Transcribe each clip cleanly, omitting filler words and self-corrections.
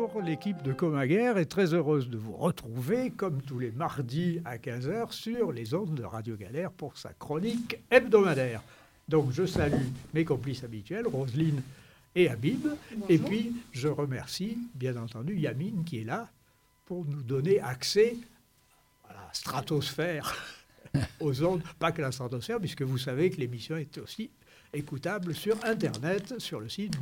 Bonjour, l'équipe de Comaguerre est très heureuse de vous retrouver, comme tous les mardis à 15h, sur les ondes de Radio Galère pour sa chronique hebdomadaire. Donc je salue mes complices habituels, Roselyne et Habib. Bonjour. Et puis je remercie, bien entendu, Yamine qui est là pour nous donner accès à la stratosphère, aux ondes, pas que la stratosphère, puisque vous savez que l'émission est aussi écoutable sur Internet, sur le site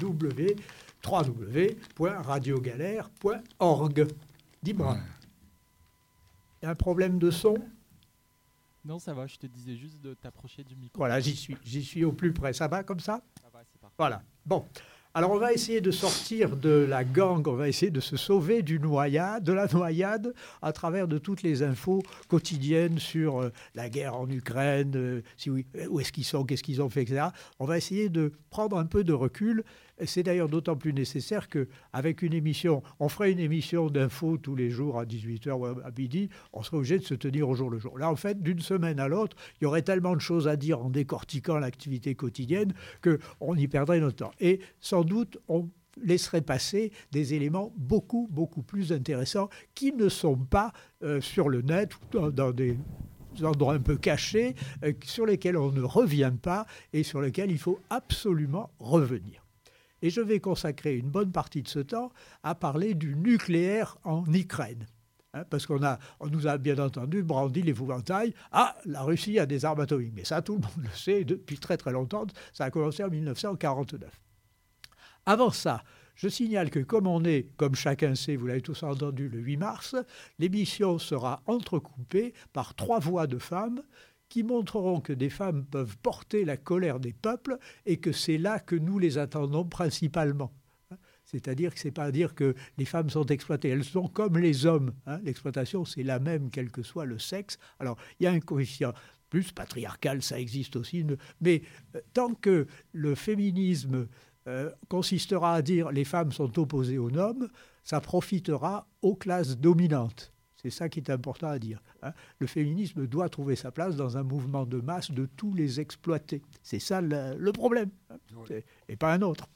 www.radiogalère.org. Dis-moi, il y a un problème de son ? Non, ça va, je te disais juste de t'approcher du micro. Voilà, j'y suis au plus près. Ça va comme ça ? Ça va, c'est parfait. Voilà, bon. Alors, on va essayer de sortir de la gangue, on va essayer de se sauver de la noyade, à travers de toutes les infos quotidiennes sur la guerre en Ukraine, où est-ce qu'ils sont, qu'est-ce qu'ils ont fait, etc. On va essayer de prendre un peu de recul. C'est d'ailleurs d'autant plus nécessaire qu'avec une émission, on ferait une émission d'infos tous les jours à 18h ou à midi, on serait obligé de se tenir au jour le jour. Là, en fait, d'une semaine à l'autre, il y aurait tellement de choses à dire en décortiquant l'activité quotidienne qu'on y perdrait notre temps. Et sans doute, on laisserait passer des éléments beaucoup, beaucoup plus intéressants qui ne sont pas sur le net ou dans des endroits un peu cachés, sur lesquels on ne revient pas et sur lesquels il faut absolument revenir. Et je vais consacrer une bonne partie de ce temps à parler du nucléaire en Ukraine. Parce qu'on nous a bien entendu brandi l'épouvantail. Ah, la Russie a des armes atomiques. Mais ça, tout le monde le sait depuis très très longtemps. Ça a commencé en 1949. Avant ça, je signale que comme chacun sait, vous l'avez tous entendu, le 8 mars, l'émission sera entrecoupée par 3 voix de femmes qui montreront que des femmes peuvent porter la colère des peuples et que c'est là que nous les attendons principalement. C'est-à-dire que ce n'est pas dire que les femmes sont exploitées, elles sont comme les hommes. L'exploitation, c'est la même, quel que soit le sexe. Alors, il y a un coefficient plus patriarcal, ça existe aussi, mais tant que le féminisme consistera à dire les femmes sont opposées aux hommes, ça profitera aux classes dominantes. C'est ça qui est important à dire. Le féminisme doit trouver sa place dans un mouvement de masse de tous les exploités. C'est ça le problème, et pas un autre.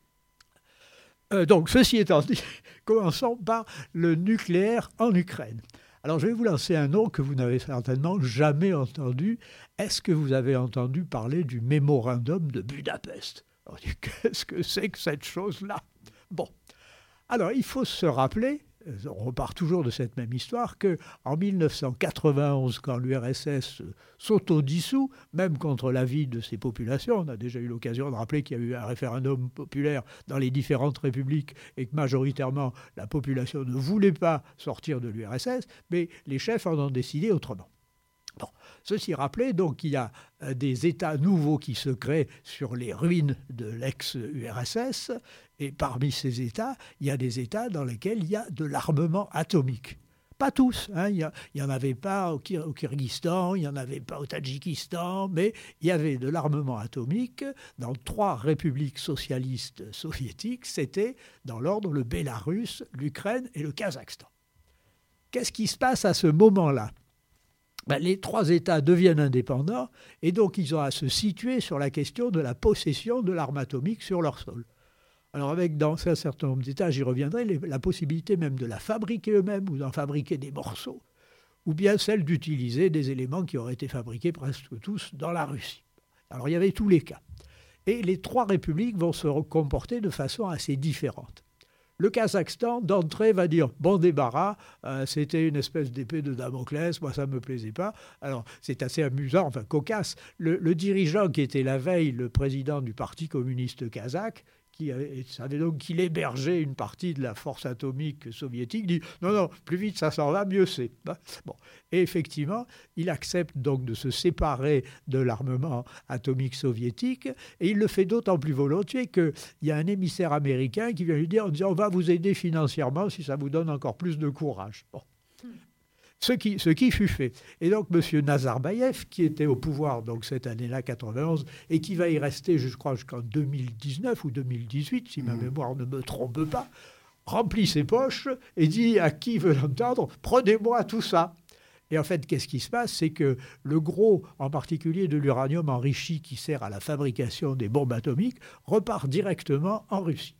Donc, ceci étant dit, commençons par le nucléaire en Ukraine. Alors, je vais vous lancer un nom que vous n'avez certainement jamais entendu. Est-ce que vous avez entendu parler du mémorandum de Budapest ? Alors, qu'est-ce que c'est que cette chose-là ? Bon, alors, il faut se rappeler, on repart toujours de cette même histoire, qu'en 1991, quand l'URSS s'autodissout, même contre l'avis de ses populations, on a déjà eu l'occasion de rappeler qu'il y a eu un référendum populaire dans les différentes républiques et que majoritairement la population ne voulait pas sortir de l'URSS, mais les chefs en ont décidé autrement. Bon, ceci rappelé, donc il y a des États nouveaux qui se créent sur les ruines de l'ex-URSS, et parmi ces États, il y a des États dans lesquels il y a de l'armement atomique. Pas tous, il n'y en avait pas au Kyrgyzstan, il n'y en avait pas au Tadjikistan, mais il y avait de l'armement atomique dans 3 républiques socialistes soviétiques, c'était dans l'ordre le Bélarus, l'Ukraine et le Kazakhstan. Qu'est-ce qui se passe à ce moment-là ? Les 3 États deviennent indépendants et donc ils ont à se situer sur la question de la possession de l'arme atomique sur leur sol. Alors avec dans un certain nombre d'États, j'y reviendrai, la possibilité même de la fabriquer eux-mêmes ou d'en fabriquer des morceaux, ou bien celle d'utiliser des éléments qui auraient été fabriqués presque tous dans la Russie. Alors il y avait tous les cas. Et les 3 républiques vont se comporter de façon assez différente. Le Kazakhstan, d'entrée, va dire « bon débarras, c'était une espèce d'épée de Damoclès, moi ça ne me plaisait pas ». Alors c'est assez amusant, enfin cocasse. Le dirigeant qui était la veille le président du Parti communiste kazakh, qui savait donc qu'il hébergeait une partie de la force atomique soviétique, dit « non, plus vite ça s'en va, mieux c'est ». Bon. Et effectivement, il accepte donc de se séparer de l'armement atomique soviétique, et il le fait d'autant plus volontiers qu'il y a un émissaire américain qui vient lui dire en disant « on va vous aider financièrement si ça vous donne encore plus de courage ». Bon. Ce qui fut fait. Et donc, M. Nazarbayev, qui était au pouvoir donc, cette année-là, 91, et qui va y rester, je crois, jusqu'en 2019 ou 2018, si ma mémoire ne me trompe pas, remplit ses poches et dit à qui veut l'entendre « prenez-moi tout ça ». Et en fait, qu'est-ce qui se passe ? C'est que le gros, en particulier de l'uranium enrichi qui sert à la fabrication des bombes atomiques, repart directement en Russie.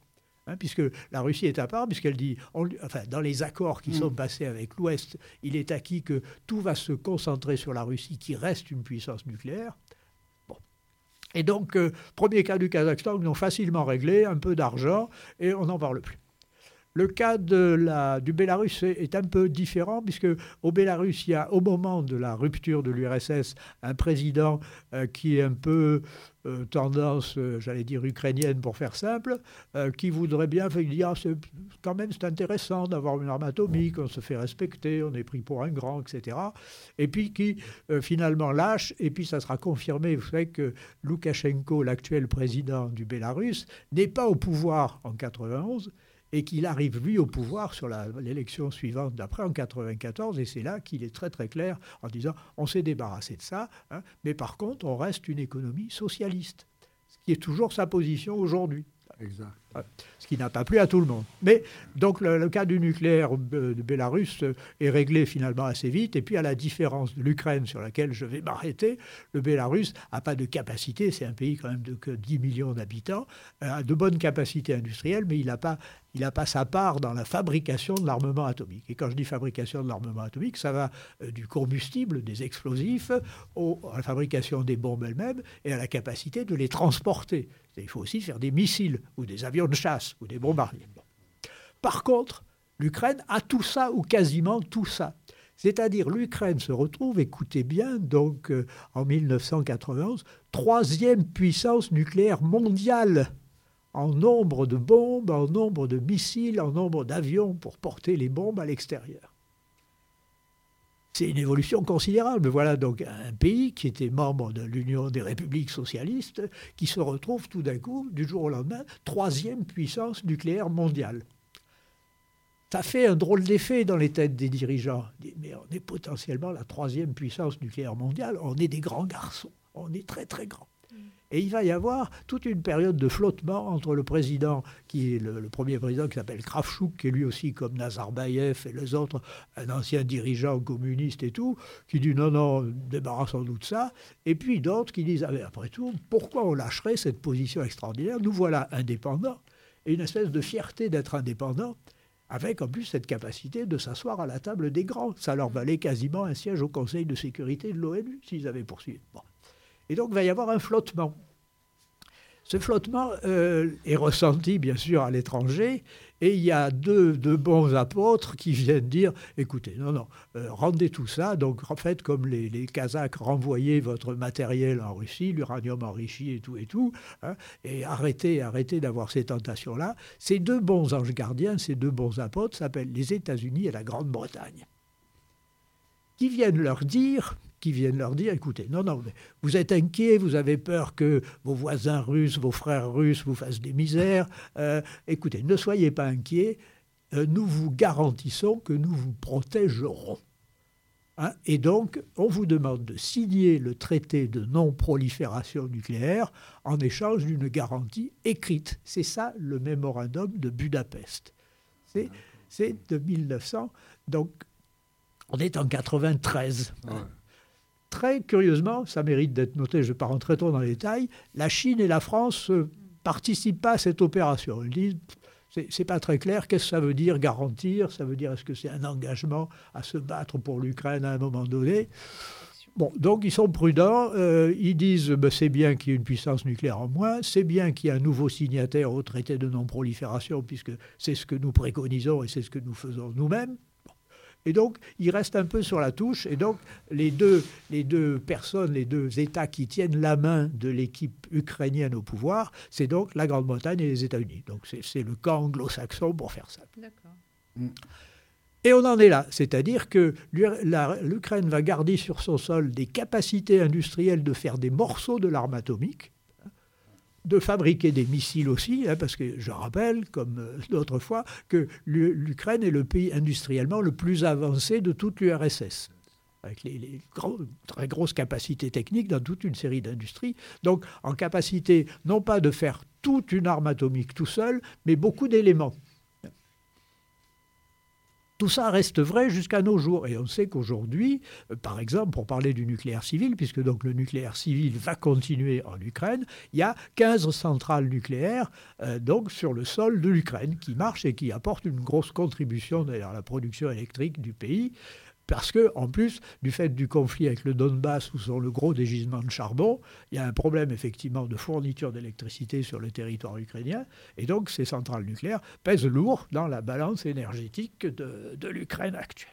puisque la Russie est à part, puisqu'elle dit, dans les accords qui sont passés avec l'Ouest, il est acquis que tout va se concentrer sur la Russie, qui reste une puissance nucléaire. Bon. Et donc, premier cas du Kazakhstan, ils ont facilement réglé, un peu d'argent, et on n'en parle plus. Le cas du Bélarus est un peu différent, puisque au Bélarus, il y a, au moment de la rupture de l'URSS, un président qui est un peu tendance, j'allais dire, ukrainienne pour faire simple, qui voudrait bien dire c'est intéressant d'avoir une arme atomique, on se fait respecter, on est pris pour un grand, etc. Et puis qui finalement lâche, et puis ça sera confirmé. Vous savez que Loukachenko, l'actuel président du Bélarus, n'est pas au pouvoir en 91, et qu'il arrive, lui, au pouvoir sur l'élection suivante d'après, en 1994, et c'est là qu'il est très très clair en disant on s'est débarrassé de ça, mais par contre, on reste une économie socialiste, ce qui est toujours sa position aujourd'hui. Exact. Ce qui n'a pas plu à tout le monde. Mais donc le cas du nucléaire de Bélarus est réglé finalement assez vite. Et puis à la différence de l'Ukraine sur laquelle je vais m'arrêter, le Bélarus n'a pas de capacité, c'est un pays quand même de que 10 millions d'habitants, a de bonnes capacités industrielles, mais il n'a pas sa part dans la fabrication de l'armement atomique. Et quand je dis fabrication de l'armement atomique, ça va du combustible, des explosifs, à la fabrication des bombes elles-mêmes et à la capacité de les transporter. Il faut aussi faire des missiles ou des avions de chasse ou des bombardiers. Par contre, l'Ukraine a tout ça ou quasiment tout ça. C'est-à-dire l'Ukraine se retrouve, écoutez bien, donc en 1991, troisième puissance nucléaire mondiale en nombre de bombes, en nombre de missiles, en nombre d'avions pour porter les bombes à l'extérieur. C'est une évolution considérable. Voilà donc un pays qui était membre de l'Union des républiques socialistes qui se retrouve tout d'un coup, du jour au lendemain, troisième puissance nucléaire mondiale. Ça fait un drôle d'effet dans les têtes des dirigeants. Mais on est potentiellement la troisième puissance nucléaire mondiale, on est des grands garçons, on est très très grands. Et il va y avoir toute une période de flottement entre le président, qui est le premier président qui s'appelle Kravchuk, qui est lui aussi comme Nazarbayev et les autres, un ancien dirigeant communiste et tout, qui dit non, débarrassons-nous de ça. Et puis d'autres qui disent, après tout, pourquoi on lâcherait cette position extraordinaire? Nous voilà indépendants, et une espèce de fierté d'être indépendants, avec en plus cette capacité de s'asseoir à la table des grands. Ça leur valait quasiment un siège au Conseil de sécurité de l'ONU, s'ils avaient poursuivi. Bon. Et donc, il va y avoir un flottement. Ce flottement est ressenti, bien sûr, à l'étranger. Et il y a deux bons apôtres qui viennent dire, écoutez, rendez tout ça. Donc, faites comme les Kazakhs, renvoyez votre matériel en Russie, l'uranium enrichi et tout, et arrêtez d'avoir ces tentations-là. Ces deux bons anges gardiens, ces deux bons apôtres s'appellent les États-Unis et la Grande-Bretagne, qui viennent leur dire, écoutez, mais vous êtes inquiets, vous avez peur que vos voisins russes, vos frères russes vous fassent des misères. Écoutez, ne soyez pas inquiets, nous vous garantissons que nous vous protégerons. Et donc, on vous demande de signer le traité de non-prolifération nucléaire en échange d'une garantie écrite. C'est ça le mémorandum de Budapest. C'est de 1900, donc on est en 93. Ouais. Très curieusement, ça mérite d'être noté, je ne vais pas rentrer trop dans les détails, la Chine et la France ne participent pas à cette opération. Ils disent, c'est pas très clair, qu'est-ce que ça veut dire garantir? Ça veut dire, est-ce que c'est un engagement à se battre pour l'Ukraine à un moment donné? Bon, donc ils sont prudents, ils disent, c'est bien qu'il y ait une puissance nucléaire en moins, c'est bien qu'il y ait un nouveau signataire au traité de non-prolifération, puisque c'est ce que nous préconisons et c'est ce que nous faisons nous-mêmes. Et donc, il reste un peu sur la touche. Et donc, les deux personnes, les deux États qui tiennent la main de l'équipe ukrainienne au pouvoir, c'est donc la Grande-Bretagne et les États-Unis. Donc, c'est le camp anglo-saxon pour faire simple. D'accord. Et on en est là. C'est-à-dire que l'Ukraine va garder sur son sol des capacités industrielles de faire des morceaux de l'arme atomique, de fabriquer des missiles aussi, parce que je rappelle, comme d'autres fois, que l'Ukraine est le pays industriellement le plus avancé de toute l'URSS, avec les très grosses capacités techniques dans toute une série d'industries. Donc, en capacité, non pas de faire toute une arme atomique tout seul, mais beaucoup d'éléments. Tout ça reste vrai jusqu'à nos jours. Et on sait qu'aujourd'hui, par exemple, pour parler du nucléaire civil, puisque donc le nucléaire civil va continuer en Ukraine, il y a 15 centrales nucléaires donc sur le sol de l'Ukraine qui marchent et qui apportent une grosse contribution d'ailleurs à la production électrique du pays. Parce que, en plus, du fait du conflit avec le Donbass, où sont le gros des gisements de charbon, il y a un problème effectivement de fourniture d'électricité sur le territoire ukrainien. Et donc, ces centrales nucléaires pèsent lourd dans la balance énergétique de l'Ukraine actuelle.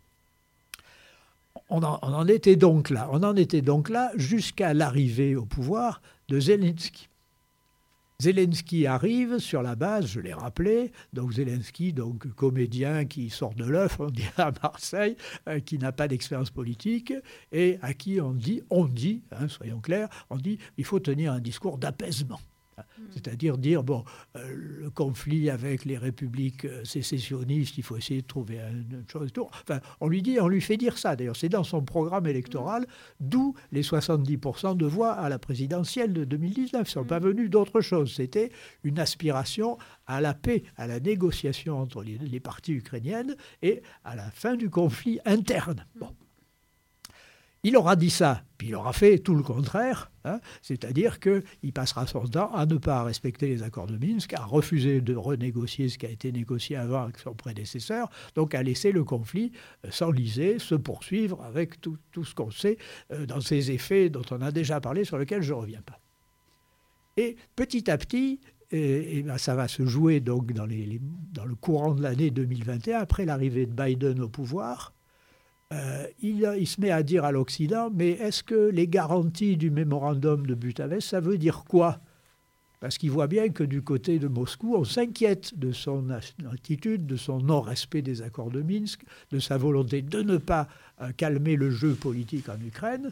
On en était donc là. On en était donc là jusqu'à l'arrivée au pouvoir de Zelensky. Zelensky arrive sur la base, je l'ai rappelé, donc Zelensky, donc comédien qui sort de l'œuf, on dit à Marseille, qui n'a pas d'expérience politique, et à qui on dit, soyons clairs, on dit il faut tenir un discours d'apaisement. C'est-à-dire dire, bon, le conflit avec les républiques sécessionnistes, il faut essayer de trouver une chose. Enfin, on lui fait dire ça, d'ailleurs. C'est dans son programme électoral, d'où les 70% de voix à la présidentielle de 2019. Ils ne sont pas venus d'autre chose. C'était une aspiration à la paix, à la négociation entre les parties ukrainiennes et à la fin du conflit interne. Bon. Il aura dit ça, puis il aura fait tout le contraire, c'est-à-dire qu'il passera son temps à ne pas respecter les accords de Minsk, à refuser de renégocier ce qui a été négocié avant avec son prédécesseur, donc à laisser le conflit s'enliser, se poursuivre avec tout ce qu'on sait dans ses effets dont on a déjà parlé, sur lesquels je ne reviens pas. Et petit à petit, ça va se jouer donc dans le courant de l'année 2021, après l'arrivée de Biden au pouvoir. Il se met à dire à l'Occident, mais est-ce que les garanties du mémorandum de Budapest, ça veut dire quoi? Parce qu'il voit bien que du côté de Moscou, on s'inquiète de son attitude, de son non-respect des accords de Minsk, de sa volonté de ne pas calmer le jeu politique en Ukraine.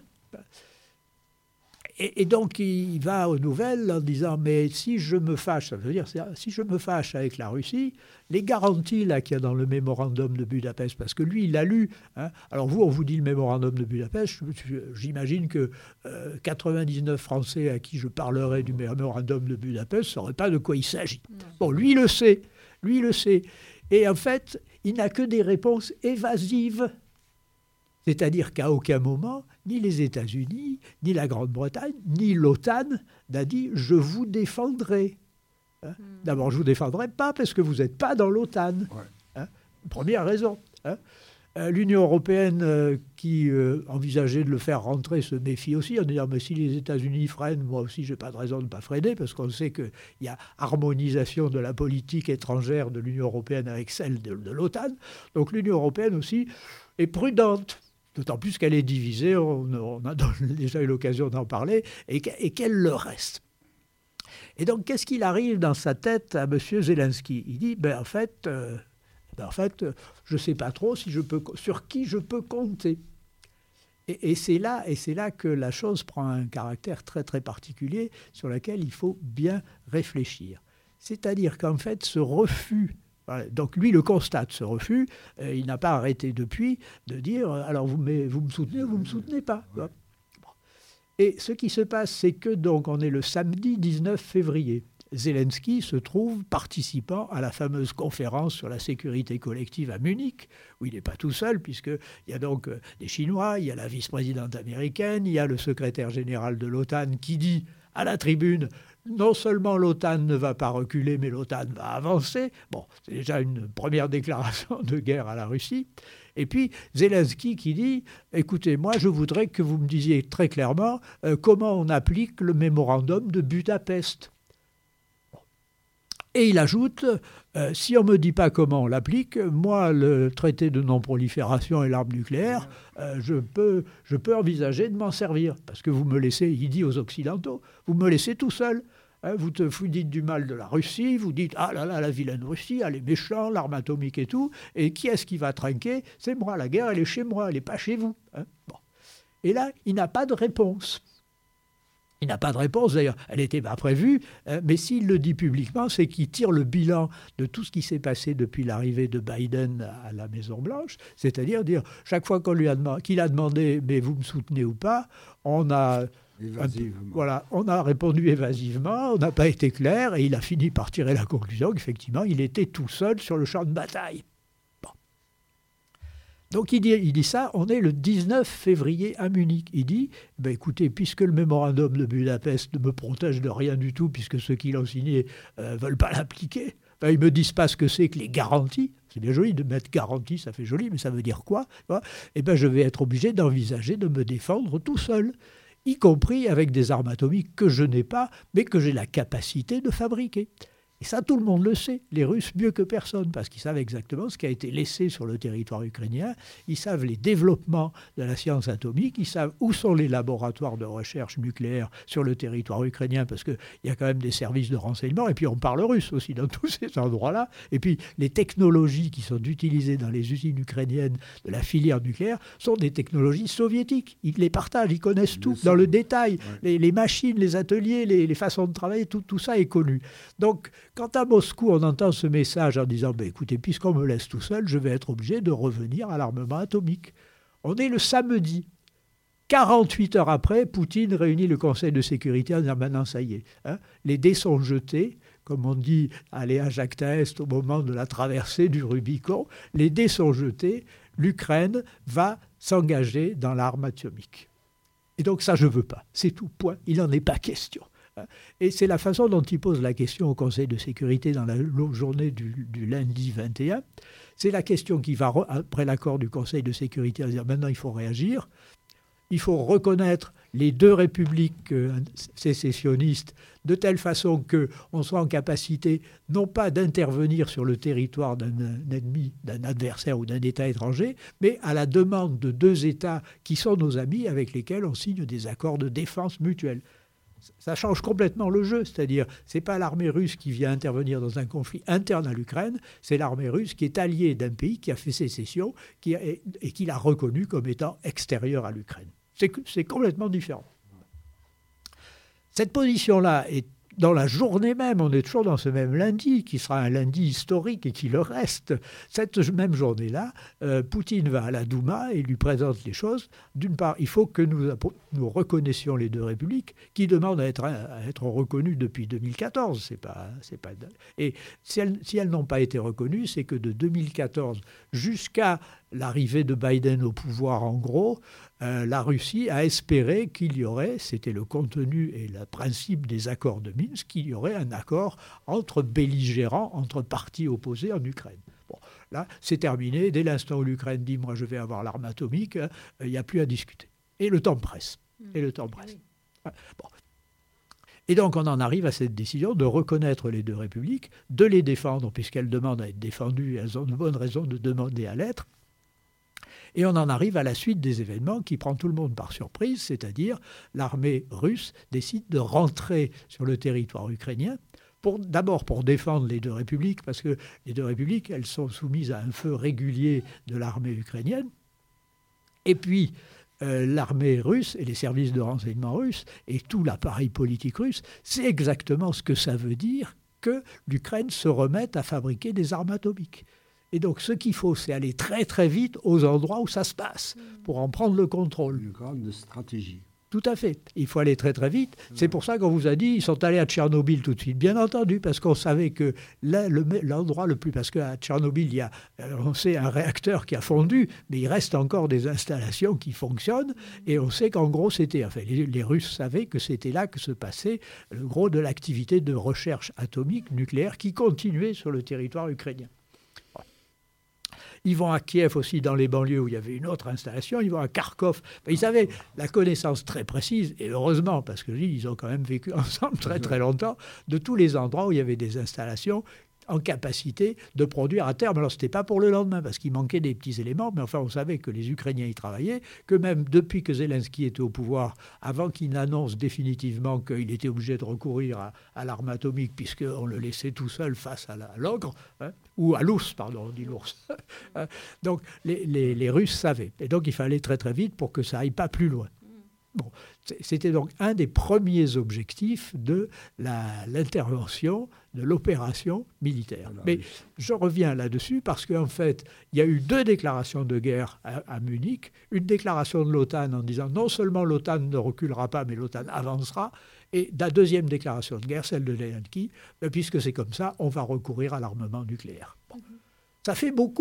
Et donc il va aux nouvelles en disant, mais si je me fâche, ça veut dire si je me fâche avec la Russie, les garanties là qu'il y a dans le mémorandum de Budapest, parce que lui il l'a lu, alors vous on vous dit le mémorandum de Budapest, j'imagine que 99 Français à qui je parlerai du mémorandum de Budapest ne sauraient pas de quoi il s'agit. Bon, lui il le sait, et en fait il n'a que des réponses évasives. C'est-à-dire qu'à aucun moment, ni les États-Unis, ni la Grande-Bretagne, ni l'OTAN n'a dit « je vous défendrai ». D'abord, je ne vous défendrai pas parce que vous n'êtes pas dans l'OTAN. Première raison. L'Union européenne qui envisageait de le faire rentrer se méfie aussi en disant « mais si les États-Unis freinent, moi aussi je n'ai pas de raison de ne pas freiner » parce qu'on sait qu'il y a harmonisation de la politique étrangère de l'Union européenne avec celle de l'OTAN. Donc l'Union européenne aussi est prudente. D'autant plus qu'elle est divisée, on a déjà eu l'occasion d'en parler, et qu'elle le reste. Et donc, qu'est-ce qu'il arrive dans sa tête à M. Zelensky? Il dit, en fait, je ne sais pas trop sur qui je peux compter. Et c'est là que la chose prend un caractère très, très particulier sur lequel il faut bien réfléchir. C'est-à-dire qu'en fait, ce refus... Donc lui le constate, ce refus, il n'a pas arrêté depuis de dire alors vous me soutenez ou vous ne me soutenez pas. Bon. Et ce qui se passe, c'est que donc on est le samedi 19 février. Zelensky se trouve participant à la fameuse conférence sur la sécurité collective à Munich, où il n'est pas tout seul, puisqu'il y a donc des Chinois, il y a la vice-présidente américaine, il y a le secrétaire général de l'OTAN qui dit à la tribune non seulement l'OTAN ne va pas reculer, mais l'OTAN va avancer. Bon, c'est déjà une première déclaration de guerre à la Russie. Et puis Zelensky qui dit « Écoutez, moi je voudrais que vous me disiez très clairement comment on applique le mémorandum de Budapest. » Et il ajoute si on ne me dit pas comment on l'applique, moi, le traité de non-prolifération et l'arme nucléaire, je peux envisager de m'en servir. Parce que vous me laissez, il dit aux Occidentaux, vous me laissez tout seul. Vous dites du mal de la Russie, vous dites « Ah là là, la vilaine Russie, elle est méchante, l'arme atomique et tout. Et qui est-ce qui va trinquer? C'est moi, la guerre, elle est chez moi, elle n'est pas chez vous. » Bon. Et là, il n'a pas de réponse. Il n'a pas de réponse, d'ailleurs, elle n'était pas prévue, mais s'il le dit publiquement, c'est qu'il tire le bilan de tout ce qui s'est passé depuis l'arrivée de Biden à la Maison-Blanche, c'est-à-dire dire, chaque fois qu'il a demandé « mais vous me soutenez ou pas », on a répondu évasivement, on n'a pas été clair, et il a fini par tirer la conclusion qu'effectivement, il était tout seul sur le champ de bataille. Bon. Donc il dit ça, on est le 19 février à Munich. Il dit, écoutez, puisque le mémorandum de Budapest ne me protège de rien du tout, puisque ceux qui l'ont signé ne veulent pas l'appliquer, ils ne me disent pas ce que c'est que les garanties. C'est bien joli de mettre garantie, ça fait joli, mais ça veut dire quoi? Je vais être obligé d'envisager de me défendre tout seul, y compris avec des armes atomiques que je n'ai pas, mais que j'ai la capacité de fabriquer. Et ça, tout le monde le sait, les Russes mieux que personne, parce qu'ils savent exactement ce qui a été laissé sur le territoire ukrainien, ils savent les développements de la science atomique, ils savent où sont les laboratoires de recherche nucléaire sur le territoire ukrainien, parce qu'il y a quand même des services de renseignement, et puis on parle russe aussi dans tous ces endroits-là, et puis les technologies qui sont utilisées dans les usines ukrainiennes de la filière nucléaire sont des technologies soviétiques. Ils les partagent, ils connaissent tout, dans le détail, les machines, les ateliers, les façons de travailler, tout ça est connu. Donc, quand à Moscou, on entend ce message en disant écoutez, puisqu'on me laisse tout seul, je vais être obligé de revenir à l'armement atomique. On est le samedi. 48 heures après, Poutine réunit le Conseil de sécurité en disant maintenant, ça y est, les dés sont jetés, comme on dit à Léa Jacques Taest au moment de la traversée du Rubicon. Les dés sont jetés, l'Ukraine va s'engager dans l'arme atomique. Et donc ça, je ne veux pas. C'est tout, point. Il n'en est pas question. Et c'est la façon dont il pose la question au Conseil de sécurité dans la journée du lundi 21. C'est la question qui va, après l'accord du Conseil de sécurité, à dire maintenant il faut réagir. Il faut reconnaître les deux républiques sécessionnistes de telle façon qu'on soit en capacité non pas d'intervenir sur le territoire d'un ennemi, d'un adversaire ou d'un État étranger, mais à la demande de deux États qui sont nos amis avec lesquels on signe des accords de défense mutuelle. Ça change complètement le jeu, c'est-à-dire c'est pas l'armée russe qui vient intervenir dans un conflit interne à l'Ukraine, c'est l'armée russe qui est alliée d'un pays qui a fait sécession et qui l'a reconnu comme étant extérieur à l'Ukraine. C'est complètement différent. Cette position-là est dans la journée même, on est toujours dans ce même lundi, qui sera un lundi historique et qui le reste. Cette même journée-là, Poutine va à la Douma et lui présente les choses. D'une part, il faut que nous reconnaissions les deux républiques, qui demandent à être reconnues depuis 2014. Et si elles n'ont pas été reconnues, c'est que de 2014 jusqu'à l'arrivée de Biden au pouvoir, en gros, la Russie a espéré qu'il y aurait, c'était le contenu et le principe des accords de Minsk, qu'il y aurait un accord entre belligérants, entre parties opposées en Ukraine. Bon, là, c'est terminé. Dès l'instant où l'Ukraine dit « moi, je vais avoir l'arme atomique », il n'y a plus à discuter. Et le temps presse. Bon. Et donc, on en arrive à cette décision de reconnaître les deux républiques, de les défendre, puisqu'elles demandent à être défendues, elles ont de bonnes raisons de demander à l'être. Et on en arrive à la suite des événements qui prend tout le monde par surprise, c'est-à-dire l'armée russe décide de rentrer sur le territoire ukrainien, d'abord pour défendre les deux républiques, parce que les deux républiques, elles sont soumises à un feu régulier de l'armée ukrainienne, et puis l'armée russe et les services de renseignement russes et tout l'appareil politique russe, c'est exactement ce que ça veut dire que l'Ukraine se remette à fabriquer des armes atomiques. Et donc, ce qu'il faut, c'est aller très, très vite aux endroits où ça se passe, pour en prendre le contrôle. Une grande stratégie. Tout à fait. Il faut aller très, très vite. C'est pour ça qu'on vous a dit, ils sont allés à Tchernobyl tout de suite. Bien entendu, parce qu'on savait que l'endroit le plus... Parce qu'à Tchernobyl, il y a, on sait, un réacteur qui a fondu, mais il reste encore des installations qui fonctionnent. Et on sait qu'en gros, c'était... Enfin, les Russes savaient que c'était là que se passait le gros de l'activité de recherche atomique, nucléaire, qui continuait sur le territoire ukrainien. Ils vont à Kiev aussi, dans les banlieues où il y avait une autre installation. Ils vont à Kharkov. Ils avaient la connaissance très précise, et heureusement, parce qu'ils ont quand même vécu ensemble très très longtemps, de tous les endroits où il y avait des installations en capacité de produire à terme. Alors, ce n'était pas pour le lendemain, parce qu'il manquait des petits éléments, mais enfin, on savait que les Ukrainiens y travaillaient, que même depuis que Zelensky était au pouvoir, avant qu'il n'annonce définitivement qu'il était obligé de recourir à l'arme atomique, puisqu'on le laissait tout seul face à l'ogre, ou à l'ours, pardon, on dit l'ours. Donc, les Russes savaient. Et donc, il fallait très très vite pour que ça aille pas plus loin. Bon, c'était donc un des premiers objectifs de l'intervention, de l'opération militaire. Mais je reviens là-dessus parce qu'en fait, il y a eu 2 déclarations de guerre à Munich. Une déclaration de l'OTAN en disant non seulement l'OTAN ne reculera pas, mais l'OTAN avancera. Et la deuxième déclaration de guerre, celle de Zelensky, puisque c'est comme ça, on va recourir à l'armement nucléaire. Bon. Ça fait beaucoup.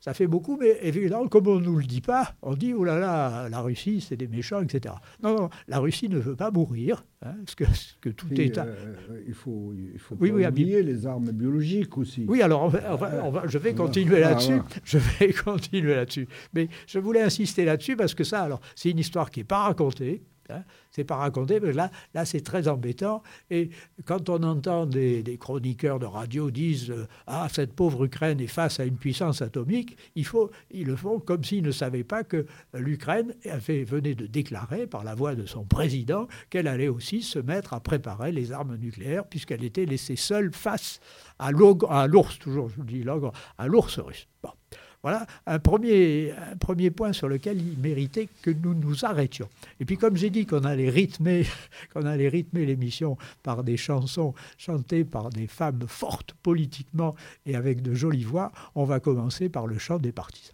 Ça fait beaucoup, mais évidemment, comme on ne nous le dit pas, on dit, oh là là, la Russie, c'est des méchants, etc. Non, non, la Russie ne veut pas mourir, parce que tout est... Il faut pas oublier les armes biologiques aussi. Oui, alors je vais continuer là-dessus. Je vais continuer là-dessus. Mais je voulais insister là-dessus parce que ça, alors, c'est une histoire qui n'est pas racontée. C'est pas raconté, mais là c'est très embêtant. Et quand on entend des chroniqueurs de radio disent cette pauvre Ukraine est face à une puissance atomique, ils le font comme s'ils ne savaient pas que l'Ukraine venait de déclarer par la voix de son président qu'elle allait aussi se mettre à préparer les armes nucléaires puisqu'elle était laissée seule face à l'ours, toujours je vous dis l'ogre, à l'ours russe. Bon. Voilà un premier point sur lequel il méritait que nous nous arrêtions. Et puis comme j'ai dit qu'on allait rythmer l'émission par des chansons chantées par des femmes fortes politiquement et avec de jolies voix, on va commencer par le chant des partisans.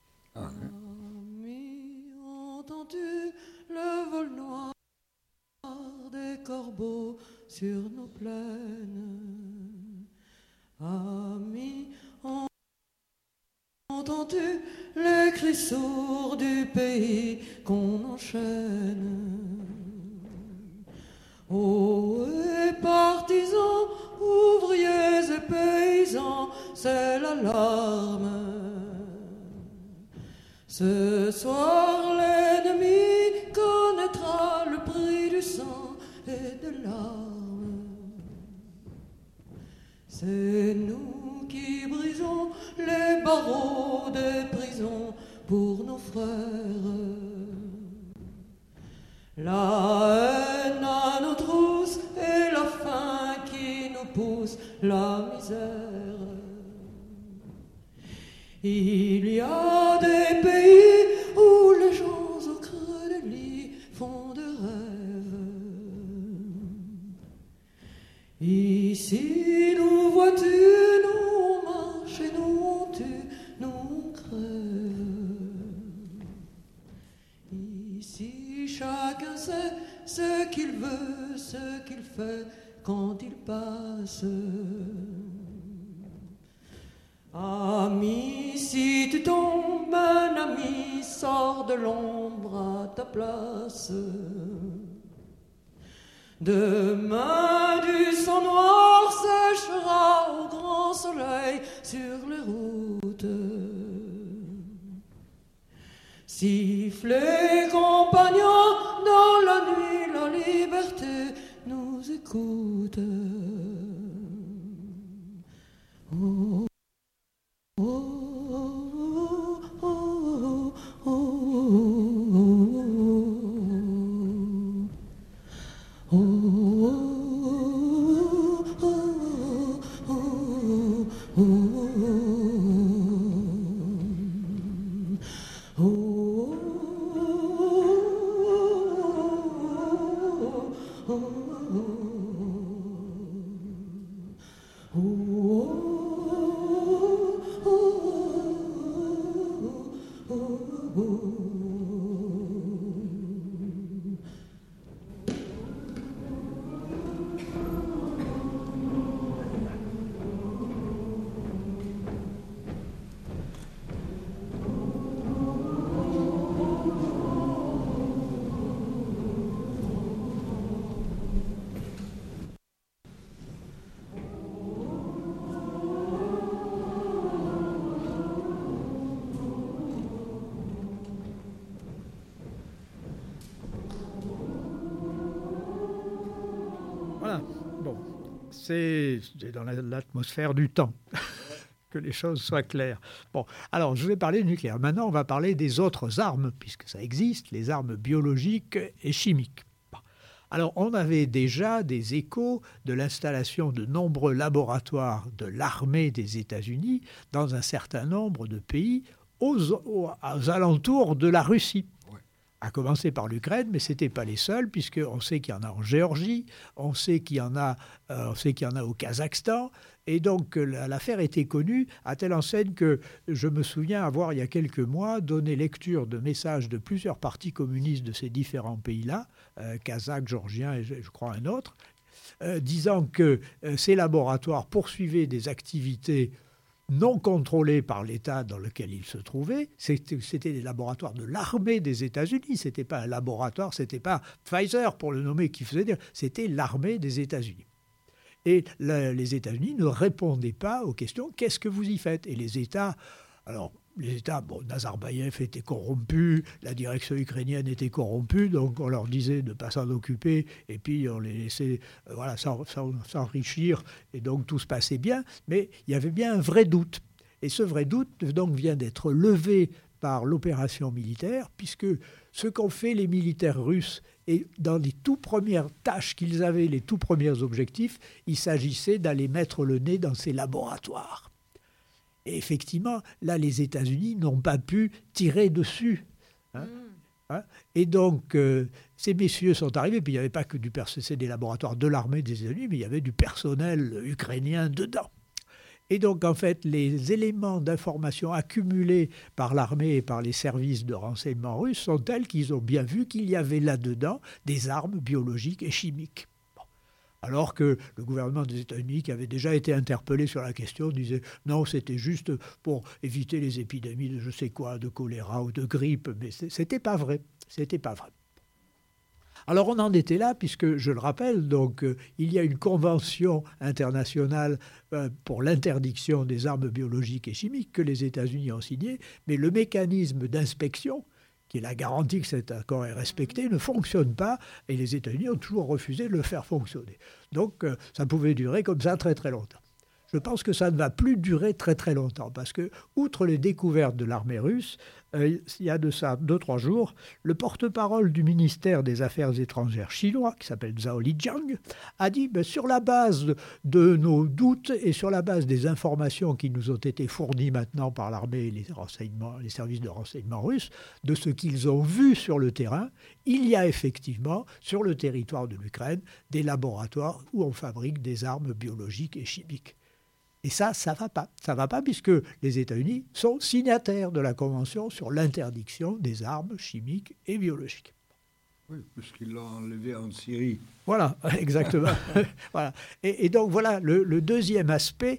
Amis, entends-tu le vol noir des corbeaux sur nos plaines? Amis, entends-tu les cris sourds du pays qu'on enchaîne? Oh, et partisans, ouvriers et paysans, c'est l'alarme. Ce soir, l'ennemi connaîtra le prix du sang et de larmes. C'est nous qui brisons les barreaux des prisons pour nos frères. La haine à nos trousses et la faim qui nous pousse la misère. Il y a des pays où les gens au creux des lits font de rêves. Ici, nous vois-tu, nous on marche et nous on tue, nous on crève. Ici, chacun sait ce qu'il veut, ce qu'il fait quand il passe. Ami, si tu tombes, un ami sort de l'ombre à ta place. Demain, du sang noir séchera au grand soleil sur les routes. Sifflez, compagnons, dans la nuit, la liberté nous écoute. Oh. Voilà, bon, c'est dans l'atmosphère du temps que les choses soient claires. Bon, alors je vais parler du nucléaire. Maintenant, on va parler des autres armes, puisque ça existe, les armes biologiques et chimiques. Bon. Alors, on avait déjà des échos de l'installation de nombreux laboratoires de l'armée des États-Unis dans un certain nombre de pays aux alentours de la Russie. À commencer par l'Ukraine, mais ce n'étaient pas les seuls, puisqu'on sait qu'il y en a en Géorgie, on sait qu'il y en a au Kazakhstan, et donc l'affaire était connue à telle enseigne que je me souviens avoir, il y a quelques mois, donné lecture de messages de plusieurs partis communistes de ces différents pays-là, kazakhs, géorgiens et je crois un autre, disant que ces laboratoires poursuivaient des activités non contrôlés par l'État dans lequel ils se trouvaient. C'était des laboratoires de l'armée des États-Unis. Ce n'était pas un laboratoire, ce n'était pas Pfizer, pour le nommer, qui faisait dire. C'était l'armée des États-Unis. Et les États-Unis ne répondaient pas aux questions « qu'est-ce que vous y faites ?» Et les États... Alors, les États, Nazarbayev était corrompu, la direction ukrainienne était corrompue, donc on leur disait de ne pas s'en occuper, et puis on les laissait s'enrichir, et donc tout se passait bien. Mais il y avait bien un vrai doute. Et ce vrai doute donc vient d'être levé par l'opération militaire, puisque ce qu'ont fait les militaires russes, et dans les tout premières tâches qu'ils avaient, les tout premiers objectifs, il s'agissait d'aller mettre le nez dans ces laboratoires. Et effectivement, là, les États-Unis n'ont pas pu tirer dessus. Et donc, ces messieurs sont arrivés, puis il n'y avait pas que du personnel, c'est des laboratoires de l'armée des États-Unis, mais il y avait du personnel ukrainien dedans. Et donc, en fait, les éléments d'information accumulés par l'armée et par les services de renseignement russes sont tels qu'ils ont bien vu qu'il y avait là-dedans des armes biologiques et chimiques. Alors que le gouvernement des États-Unis, qui avait déjà été interpellé sur la question, disait non, c'était juste pour éviter les épidémies de je sais quoi, de choléra ou de grippe, mais c'était pas vrai. C'était pas vrai. Alors on en était là, puisque, je le rappelle, donc, il y a une convention internationale pour l'interdiction des armes biologiques et chimiques que les États-Unis ont signée, mais le mécanisme d'inspection, qui est la garantie que cet accord est respecté, ne fonctionne pas, et les États-Unis ont toujours refusé de le faire fonctionner. Donc ça pouvait durer comme ça très très longtemps. Je pense que ça ne va plus durer très très longtemps, parce que, outre les découvertes de l'armée russe, il y a de ça 2-3 jours, le porte-parole du ministère des Affaires étrangères chinois, qui s'appelle Zhao Lijiang, a dit sur la base de nos doutes et sur la base des informations qui nous ont été fournies maintenant par l'armée et les services de renseignement russes, de ce qu'ils ont vu sur le terrain, il y a effectivement sur le territoire de l'Ukraine des laboratoires où on fabrique des armes biologiques et chimiques. Et ça ne va pas. Ça ne va pas puisque les États-Unis sont signataires de la Convention sur l'interdiction des armes chimiques et biologiques. Oui, puisqu'ils l'ont enlevé en Syrie. Voilà, exactement. Voilà. Et donc voilà le deuxième aspect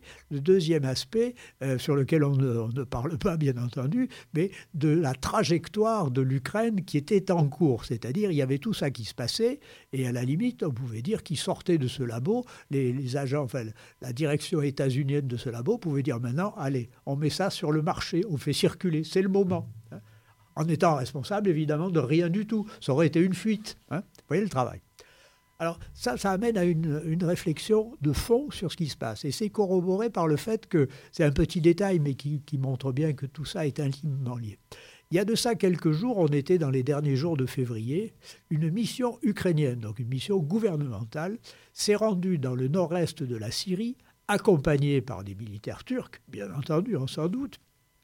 sur lequel on ne parle pas, bien entendu, mais de la trajectoire de l'Ukraine qui était en cours. C'est-à-dire, il y avait tout ça qui se passait, et à la limite, on pouvait dire qu'ils sortaient de ce labo. Les agents, enfin, la direction états-unienne de ce labo pouvait dire maintenant, allez, on met ça sur le marché, on fait circuler, c'est le moment. En étant responsable, évidemment, de rien du tout. Ça aurait été une fuite. Vous voyez le travail. Alors, ça amène à une réflexion de fond sur ce qui se passe. Et c'est corroboré par le fait que, c'est un petit détail, mais qui montre bien que tout ça est intimement lié. Il y a de ça quelques jours, on était dans les derniers jours de février, une mission ukrainienne, donc une mission gouvernementale, s'est rendue dans le nord-est de la Syrie, accompagnée par des militaires turcs, bien entendu, on s'en doute.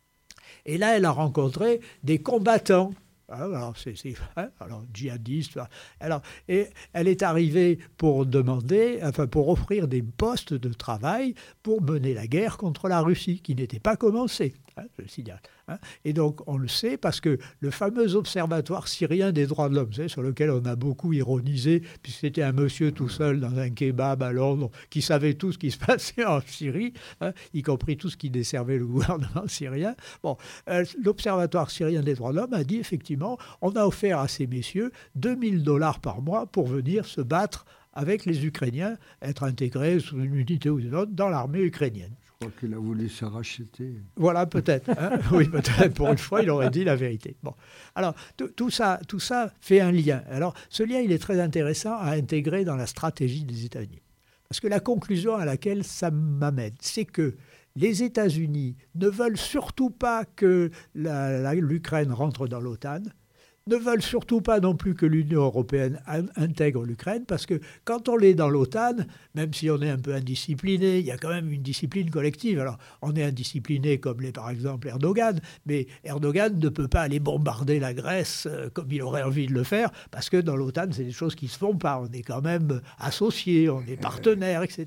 Et là, elle a rencontré des combattants. Alors, djihadistes. Et elle est arrivée pour pour offrir des postes de travail pour mener la guerre contre la Russie, qui n'était pas commencée, je le signale. Et donc, on le sait parce que le fameux observatoire syrien des droits de l'homme, sur lequel on a beaucoup ironisé, puisque c'était un monsieur tout seul dans un kebab à Londres qui savait tout ce qui se passait en Syrie, y compris tout ce qui desservait le gouvernement syrien. L'observatoire syrien des droits de l'homme a dit effectivement, on a offert à ces messieurs $2000 par mois pour venir se battre avec les Ukrainiens, être intégrés sous une unité ou une autre dans l'armée ukrainienne. Je crois qu'il a voulu se racheter. Voilà, peut-être. Oui, peut-être. Pour une fois, il aurait dit la vérité. Bon. Alors, tout ça fait un lien. Alors, ce lien, il est très intéressant à intégrer dans la stratégie des États-Unis. Parce que la conclusion à laquelle ça m'amène, c'est que les États-Unis ne veulent surtout pas que l'Ukraine rentre dans l'OTAN, ne veulent surtout pas non plus que l'Union européenne intègre l'Ukraine, parce que quand on est dans l'OTAN, même si on est un peu indiscipliné, il y a quand même une discipline collective. Alors, on est indiscipliné comme l'est par exemple Erdogan, mais Erdogan ne peut pas aller bombarder la Grèce comme il aurait envie de le faire, parce que dans l'OTAN, c'est des choses qui ne se font pas. On est quand même associés, on est partenaires, etc.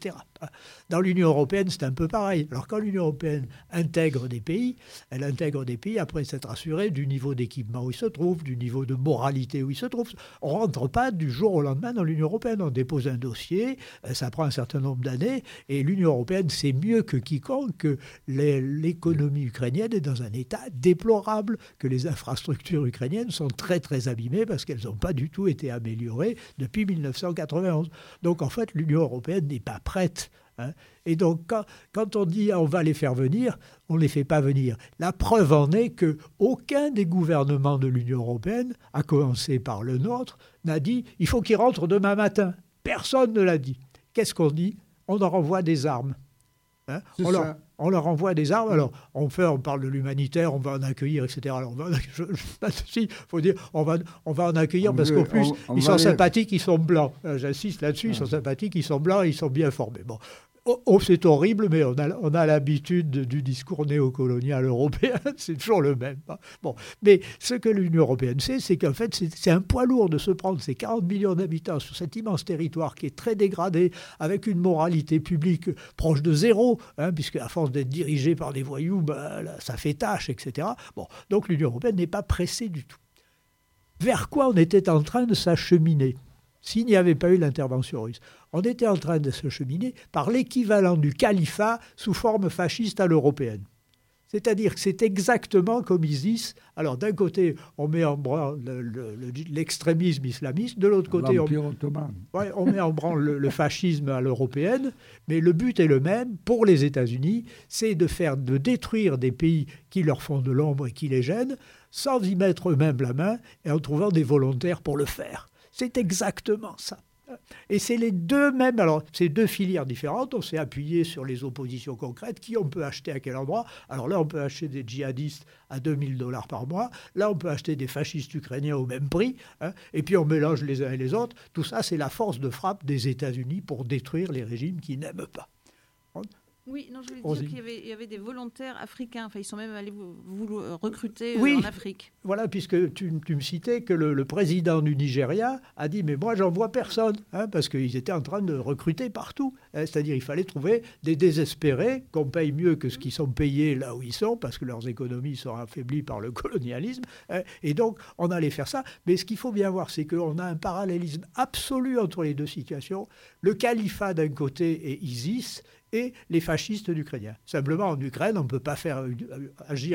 Dans l'Union européenne, c'est un peu pareil. Alors quand l'Union européenne intègre des pays, elle intègre des pays après s'être assurée du niveau d'équipement où ils se trouvent, du niveau de moralité où ils se trouvent. On ne rentre pas du jour au lendemain dans l'Union européenne. On dépose un dossier, ça prend un certain nombre d'années, et l'Union européenne sait mieux que quiconque que l'économie ukrainienne est dans un état déplorable, que les infrastructures ukrainiennes sont très très abîmées parce qu'elles n'ont pas du tout été améliorées depuis 1991. Donc en fait, l'Union européenne n'est pas prête. Et donc, quand on dit on va les faire venir, on ne les fait pas venir. La preuve en est qu'aucun des gouvernements de l'Union européenne, à commencer par le nôtre, n'a dit il faut qu'ils rentrent demain matin. Personne ne l'a dit. Qu'est-ce qu'on dit? On leur envoie des armes. On leur envoie des armes. Alors, on parle de l'humanitaire, on va en accueillir, etc. Alors, faut dire, on va en accueillir parce qu'en plus, ils sont sympathiques, ils sont blancs. J'insiste là-dessus, ils sont sympathiques, ils sont blancs, ils sont bien formés. Bon. C'est horrible, mais on a l'habitude du discours néocolonial européen, c'est toujours le même. Bon. Mais ce que l'Union européenne sait, c'est qu'en fait, c'est un poids lourd de se prendre ces 40 millions d'habitants sur cet immense territoire qui est très dégradé, avec une moralité publique proche de zéro, puisque à force d'être dirigé par des voyous, là, ça fait tâche, etc. Bon. Donc l'Union européenne n'est pas pressée du tout. Vers quoi on était en train de s'acheminer s'il n'y avait pas eu l'intervention russe? On était en train de se cheminer par l'équivalent du califat sous forme fasciste à l'européenne. C'est-à-dire que c'est exactement comme ISIS. Alors d'un côté, on met en branle l'extrémisme islamiste, de l'autre côté, on met en branle le fascisme à l'européenne, mais le but est le même pour les États-Unis, c'est de détruire des pays qui leur font de l'ombre et qui les gênent, sans y mettre eux-mêmes la main et en trouvant des volontaires pour le faire. C'est exactement ça. Et c'est les deux mêmes, alors c'est deux filières différentes, on s'est appuyé sur les oppositions concrètes, qui on peut acheter à quel endroit. Alors là, on peut acheter des djihadistes à $2000 par mois, là on peut acheter des fascistes ukrainiens au même prix, et puis on mélange les uns et les autres. Tout ça, c'est la force de frappe des États-Unis pour détruire les régimes qu'ils n'aiment pas. Oui, non, je voulais dire qu'il y avait des volontaires africains. Enfin, ils sont même allés vous recruter en Afrique. Voilà, puisque tu me citais que le président du Nigeria a dit « mais moi, j'envoie personne », parce qu'ils étaient en train de recruter partout. C'est-à-dire il fallait trouver des désespérés qu'on paye mieux que ce qu'ils sont payés là où ils sont, parce que leurs économies sont affaiblies par le colonialisme. Et donc, on allait faire ça. Mais ce qu'il faut bien voir, c'est qu'on a un parallélisme absolu entre les deux situations. Le califat d'un côté et ISIS, et les fascistes ukrainiens. Simplement, en Ukraine, on ne peut pas faire agir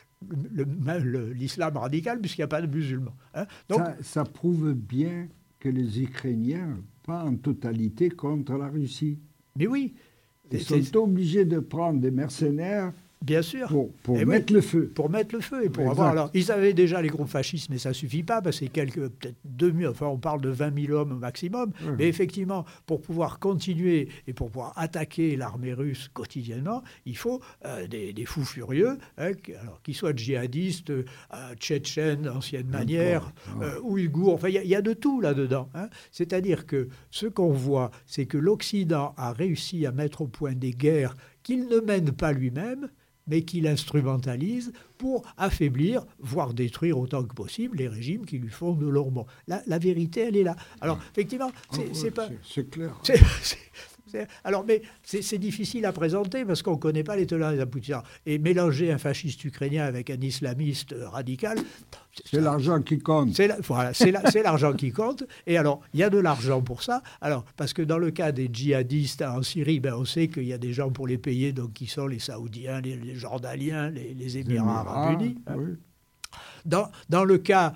l'islam radical puisqu'il n'y a pas de musulmans. Donc, ça prouve bien que les Ukrainiens, pas en totalité, contre la Russie. Mais oui. Ils sont obligés de prendre des mercenaires. Bien sûr. Pour mettre le feu. Pour mettre le feu et pour avoir. Alors, ils avaient déjà les groupes fascistes, mais ça ne suffit pas, parce que c'est peut-être 2000, enfin on parle de 20 000 hommes au maximum. Mais effectivement, pour pouvoir continuer et pour pouvoir attaquer l'armée russe quotidiennement, il faut des fous furieux, qu'ils soient djihadistes, tchétchènes d'ancienne manière, ouïghours, enfin il y a de tout là-dedans. C'est-à-dire que ce qu'on voit, c'est que l'Occident a réussi à mettre au point des guerres qu'il ne mène pas lui-même, mais qu'il instrumentalise pour affaiblir, voire détruire autant que possible les régimes qui lui font de l'ombre. La vérité, elle est là. Alors, effectivement, c'est pas... C'est clair. Alors, mais c'est difficile à présenter parce qu'on ne connaît pas les tenants et les aboutissants. Et mélanger un fasciste ukrainien avec un islamiste radical... C'est l'argent qui compte. C'est l'argent qui compte. Et alors, il y a de l'argent pour ça. Alors, parce que dans le cas des djihadistes en Syrie, on sait qu'il y a des gens pour les payer, donc qui sont les Saoudiens, les Jordaniens, les Émirats arabes unis. Oui. Dans le cas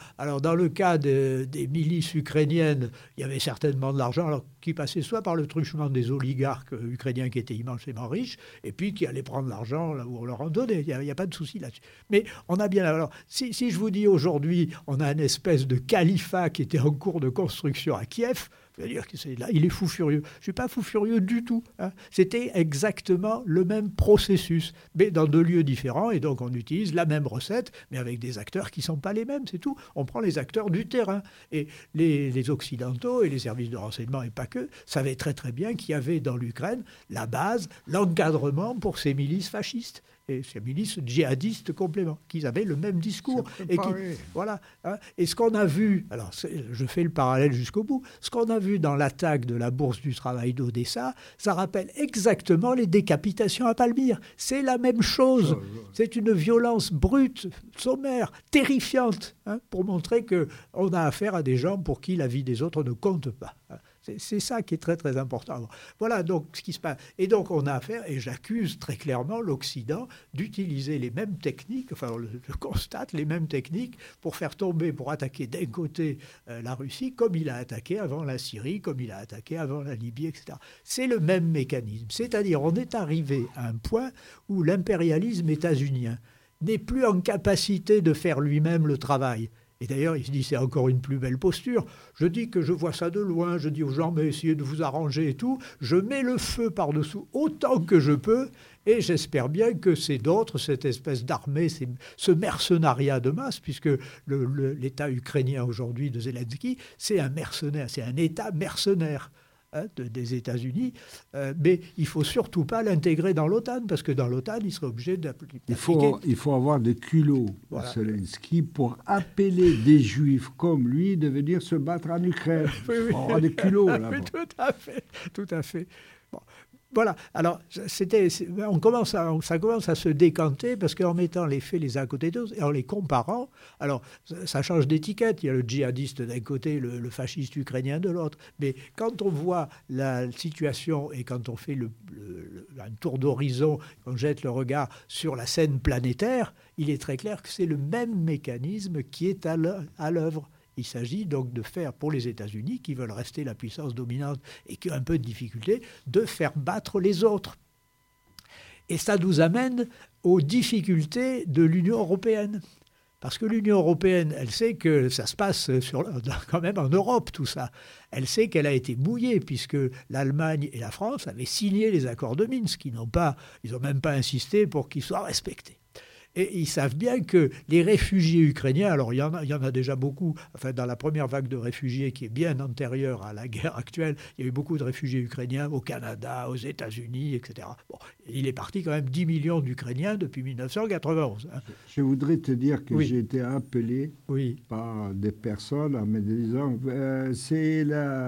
des milices ukrainiennes, il y avait certainement de l'argent qui passait soit par le truchement des oligarques ukrainiens qui étaient immensément riches, et puis qui allaient prendre l'argent là où on leur en donnait. Il n'y a pas de souci là-dessus. Mais on a bien... Alors, si je vous dis aujourd'hui, on a une espèce de califat qui était en cours de construction à Kiev, c'est-à-dire qu'il est fou furieux. Je ne suis pas fou furieux du tout. C'était exactement le même processus, mais dans deux lieux différents, et donc on utilise la même recette, mais avec des acteurs qui ne sont pas les mêmes, c'est tout. On prend les acteurs du terrain. Et les Occidentaux et les services de renseignement, et pas que, savaient très très bien qu'il y avait dans l'Ukraine la base, l'encadrement pour ces milices fascistes. et ces milices djihadistes complément, qui avaient le même discours. Voilà. Hein, et ce qu'on a vu, alors je fais le parallèle jusqu'au bout, ce qu'on a vu dans l'attaque de la Bourse du Travail d'Odessa, ça rappelle exactement les décapitations à Palmyre. C'est la même chose. C'est une violence brute, sommaire, terrifiante, hein, pour montrer qu'on a affaire à des gens pour qui la vie des autres ne compte pas. C'est ça qui est très très important. Voilà donc ce qui se passe. Et donc on a affaire, et j'accuse très clairement l'Occident d'utiliser les mêmes techniques, enfin je constate les mêmes techniques pour faire tomber, pour attaquer d'un côté la Russie, comme il a attaqué avant la Syrie, comme il a attaqué avant la Libye, etc. C'est le même mécanisme. C'est-à-dire on est arrivé à un point où l'impérialisme états-unien n'est plus en capacité de faire lui-même le travail. Et d'ailleurs, il se dit, c'est encore une plus belle posture. Je dis que je vois ça de loin, je dis aux gens, mais essayez de vous arranger et tout. Je mets le feu par-dessous autant que je peux, et j'espère bien que c'est d'autres, cette espèce d'armée, ce mercenariat de masse, puisque l'État ukrainien aujourd'hui de Zelensky, c'est un mercenaire, c'est un État mercenaire. Hein, des États-Unis, mais il ne faut surtout pas l'intégrer dans l'OTAN, parce que dans l'OTAN, il serait obligé d'appliquer. Il faut avoir des culots à Zelensky pour appeler des Juifs comme lui de venir se battre en Ukraine. Oui. Il faut avoir des culots, là. Oui, tout à fait. Bon. Voilà, alors ça commence à se décanter parce qu'en mettant les faits les uns à côté des autres et en les comparant, alors ça change d'étiquette, il y a le djihadiste d'un côté, le fasciste ukrainien de l'autre, mais quand on voit la situation et quand on fait un tour d'horizon, on jette le regard sur la scène planétaire, il est très clair que c'est le même mécanisme qui est à l'œuvre. Il s'agit donc de faire, pour les États-Unis, qui veulent rester la puissance dominante et qui ont un peu de difficulté, de faire battre les autres. Et ça nous amène aux difficultés de l'Union européenne. Parce que l'Union européenne, elle sait que ça se passe quand même en Europe, tout ça. Elle sait qu'elle a été mouillée, puisque l'Allemagne et la France avaient signé les accords de Minsk. Ils n'ont même pas insisté pour qu'ils soient respectés. Et ils savent bien que les réfugiés ukrainiens, alors il y en a déjà beaucoup, enfin dans la première vague de réfugiés qui est bien antérieure à la guerre actuelle, il y a eu beaucoup de réfugiés ukrainiens au Canada, aux États-Unis, etc. Bon, il est parti quand même 10 millions d'Ukrainiens depuis 1991. Hein. Je voudrais te dire que j'ai été appelé oui. par des personnes en me disant c'est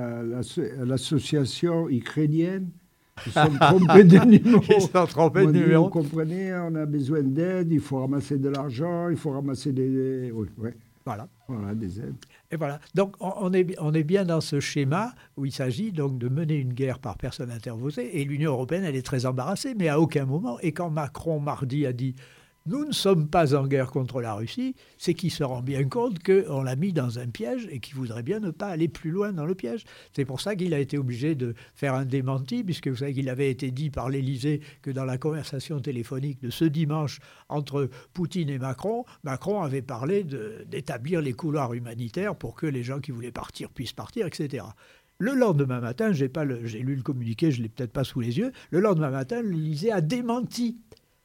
l'association ukrainienne. Ils sont trompés de numéro. Ils sont trompés de numéro. Vous comprenez, on a besoin d'aide, il faut ramasser de l'argent, il faut ramasser des... Oui. Voilà, des aides. Et voilà. Donc, on est bien dans ce schéma où il s'agit donc de mener une guerre par personne interposée. Et l'Union européenne, elle est très embarrassée, mais à aucun moment. Et quand Macron, mardi, a dit « Nous ne sommes pas en guerre contre la Russie », c'est qu'il se rend bien compte qu'on l'a mis dans un piège et qu'il voudrait bien ne pas aller plus loin dans le piège. C'est pour ça qu'il a été obligé de faire un démenti, puisque vous savez qu'il avait été dit par l'Élysée que dans la conversation téléphonique de ce dimanche entre Poutine et Macron, Macron avait parlé d'établir les couloirs humanitaires pour que les gens qui voulaient partir puissent partir, etc. Le lendemain matin, j'ai lu le communiqué, je ne l'ai peut-être pas sous les yeux, le lendemain matin, l'Élysée a démenti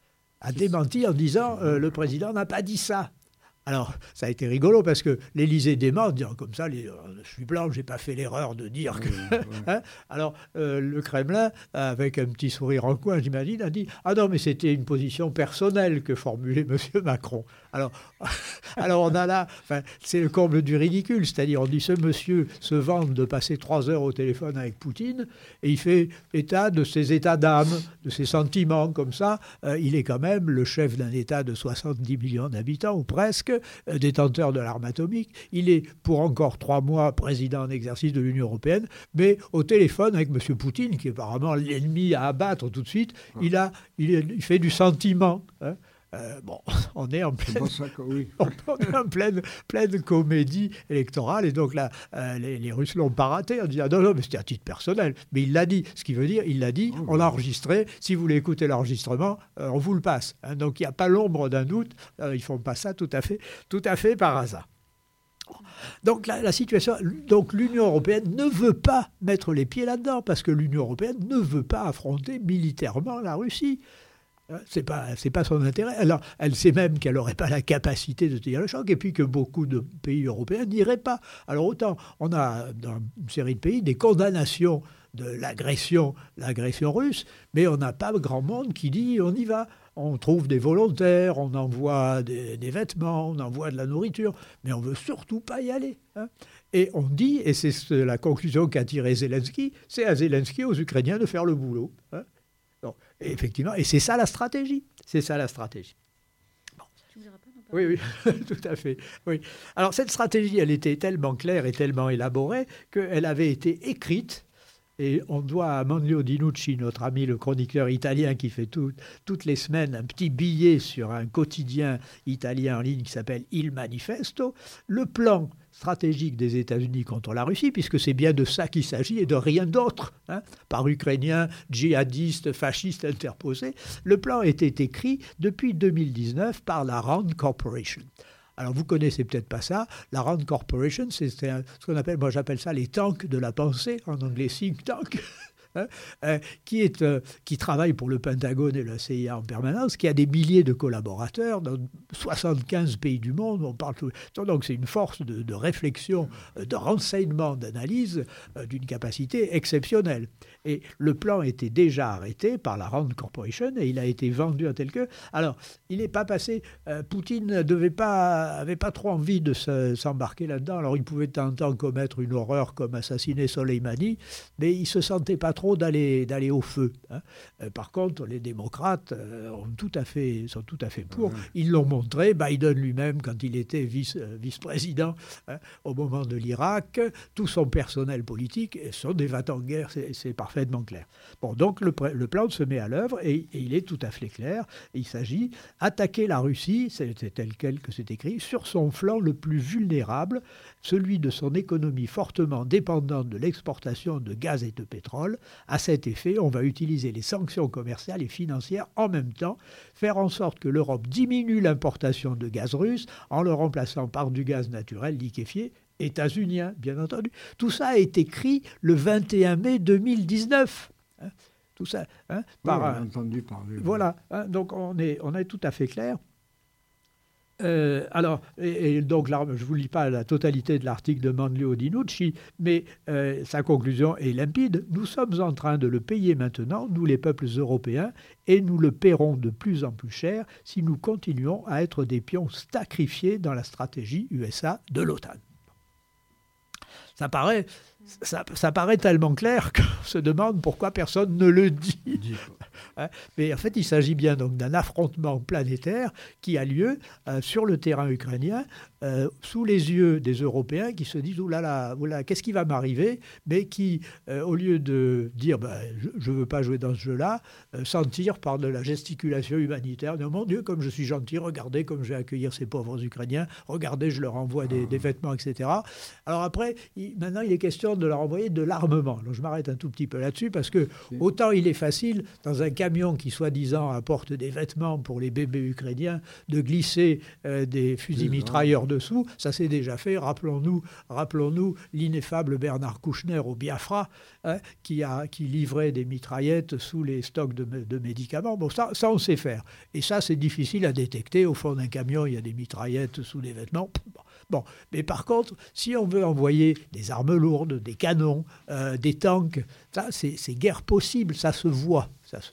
en disant le président n'a pas dit ça. Alors, ça a été rigolo parce que l'Élysée dément, disant comme ça, je suis blanc, je n'ai pas fait l'erreur de dire que... Hein. Alors, le Kremlin, avec un petit sourire en coin, j'imagine, a dit « Ah non, mais c'était une position personnelle que formulait M. Macron. » Alors, on a là... c'est le comble du ridicule, c'est-à-dire on dit ce monsieur se vante de passer 3 heures au téléphone avec Poutine et il fait état de ses états d'âme, de ses sentiments comme ça. Il est quand même le chef d'un État de 70 millions d'habitants, ou presque, détenteur de l'arme atomique. Il est pour encore 3 mois président en exercice de l'Union européenne, mais au téléphone avec M. Poutine, qui est apparemment l'ennemi à abattre tout de suite, il fait du sentiment. Hein. On est en pleine comédie électorale et donc là, les Russes l'ont pas raté en disant non, mais c'était à titre personnel. Mais il l'a dit, ce qui veut dire, il l'a dit, on l'a enregistré, si vous voulez écouter l'enregistrement, on vous le passe. Hein. Donc il n'y a pas l'ombre d'un doute, ils font pas ça tout à fait par hasard. Donc la situation, donc l'Union européenne ne veut pas mettre les pieds là-dedans parce que l'Union européenne ne veut pas affronter militairement la Russie. C'est pas son intérêt. Alors, elle sait même qu'elle n'aurait pas la capacité de tenir le choc et puis que beaucoup de pays européens n'iraient pas. Alors, autant on a dans une série de pays des condamnations de l'agression russe, mais on n'a pas grand monde qui dit on y va. on trouve des volontaires, on envoie des vêtements, on envoie de la nourriture, mais on ne veut surtout pas y aller. Hein. Et on dit, et c'est la conclusion qu'a tirée Zelensky, c'est à Zelensky, aux Ukrainiens, de faire le boulot. Hein. Donc, et effectivement, et c'est ça la stratégie. C'est ça la stratégie. Bon. Tu me diras pas, non, oui, tout à fait. Oui. Alors cette stratégie, elle était tellement claire et tellement élaborée qu'elle avait été écrite. Et on doit à Manlio Dinucci, notre ami le chroniqueur italien qui fait toutes les semaines un petit billet sur un quotidien italien en ligne qui s'appelle Il Manifesto, le plan stratégique des États-Unis contre la Russie, puisque c'est bien de ça qu'il s'agit et de rien d'autre, hein, par Ukrainiens, djihadistes, fascistes interposés. Le plan était écrit depuis 2019 par la Rand Corporation. Alors, vous connaissez peut-être pas ça. La Rand Corporation, c'est ce qu'on appelle, moi j'appelle ça les tanks de la pensée, en anglais think tank, hein, qui travaille pour le Pentagone et la CIA en permanence, qui a des milliers de collaborateurs dans 75 pays du monde. On parle donc c'est une force de réflexion, de renseignement, d'analyse d'une capacité exceptionnelle. Et le plan était déjà arrêté par la Rand Corporation et il a été vendu à tel que... Alors, il n'est pas passé... Poutine n'avait pas trop envie de s'embarquer là-dedans. Alors, il pouvait de temps en temps commettre une horreur comme assassiner Soleimani, mais il ne se sentait pas trop d'aller au feu. Hein. Par contre, les démocrates sont tout à fait pour. Ils l'ont montré. Biden lui-même, quand il était vice-président hein, au moment de l'Irak, tout son personnel politique sont des va-t-en-guerre, c'est parfaitement clair. Bon, donc le plan se met à l'œuvre et il est tout à fait clair. Il s'agit d'attaquer la Russie, c'est tel quel que c'est écrit, sur son flanc le plus vulnérable, celui de son économie fortement dépendante de l'exportation de gaz et de pétrole. À cet effet, on va utiliser les sanctions commerciales et financières en même temps, faire en sorte que l'Europe diminue l'importation de gaz russe en le remplaçant par du gaz naturel liquéfié états-unien, bien entendu. Tout ça a été écrit le 21 mai 2019. Hein, tout ça. Hein, entendu parler. Voilà. Hein, donc on est tout à fait clair. Alors, et donc là, je ne vous lis pas la totalité de l'article de Manlio Dinucci, mais sa conclusion est limpide. Nous sommes en train de le payer maintenant, nous les peuples européens, et nous le paierons de plus en plus cher si nous continuons à être des pions sacrifiés dans la stratégie USA de l'OTAN. Ça paraît tellement clair qu'on se demande pourquoi personne ne le dit. Hein, mais en fait, il s'agit bien donc d'un affrontement planétaire qui a lieu sur le terrain ukrainien, sous les yeux des Européens qui se disent « oulala, qu'est-ce qui va m'arriver ?» mais qui, au lieu de dire je ne veux pas jouer dans ce jeu-là », sentir par de la gesticulation humanitaire « mon Dieu, comme je suis gentil, regardez comme je vais accueillir ces pauvres Ukrainiens, regardez, je leur envoie des vêtements, etc. » Alors après, maintenant, il est question de leur envoyer de l'armement. Alors je m'arrête un tout petit peu là-dessus parce que autant il est facile, dans un camion qui soi-disant apporte des vêtements pour les bébés ukrainiens, de glisser des fusils mitrailleurs dessous, ça s'est déjà fait. Rappelons-nous l'ineffable Bernard Kouchner au Biafra, hein, qui livrait des mitraillettes sous les stocks de médicaments. Bon, ça on sait faire. Et ça, c'est difficile à détecter. Au fond d'un camion, il y a des mitraillettes sous des vêtements. Bon, mais par contre, si on veut envoyer des armes lourdes, des canons, des tanks, ça, c'est guère possible, ça se voit.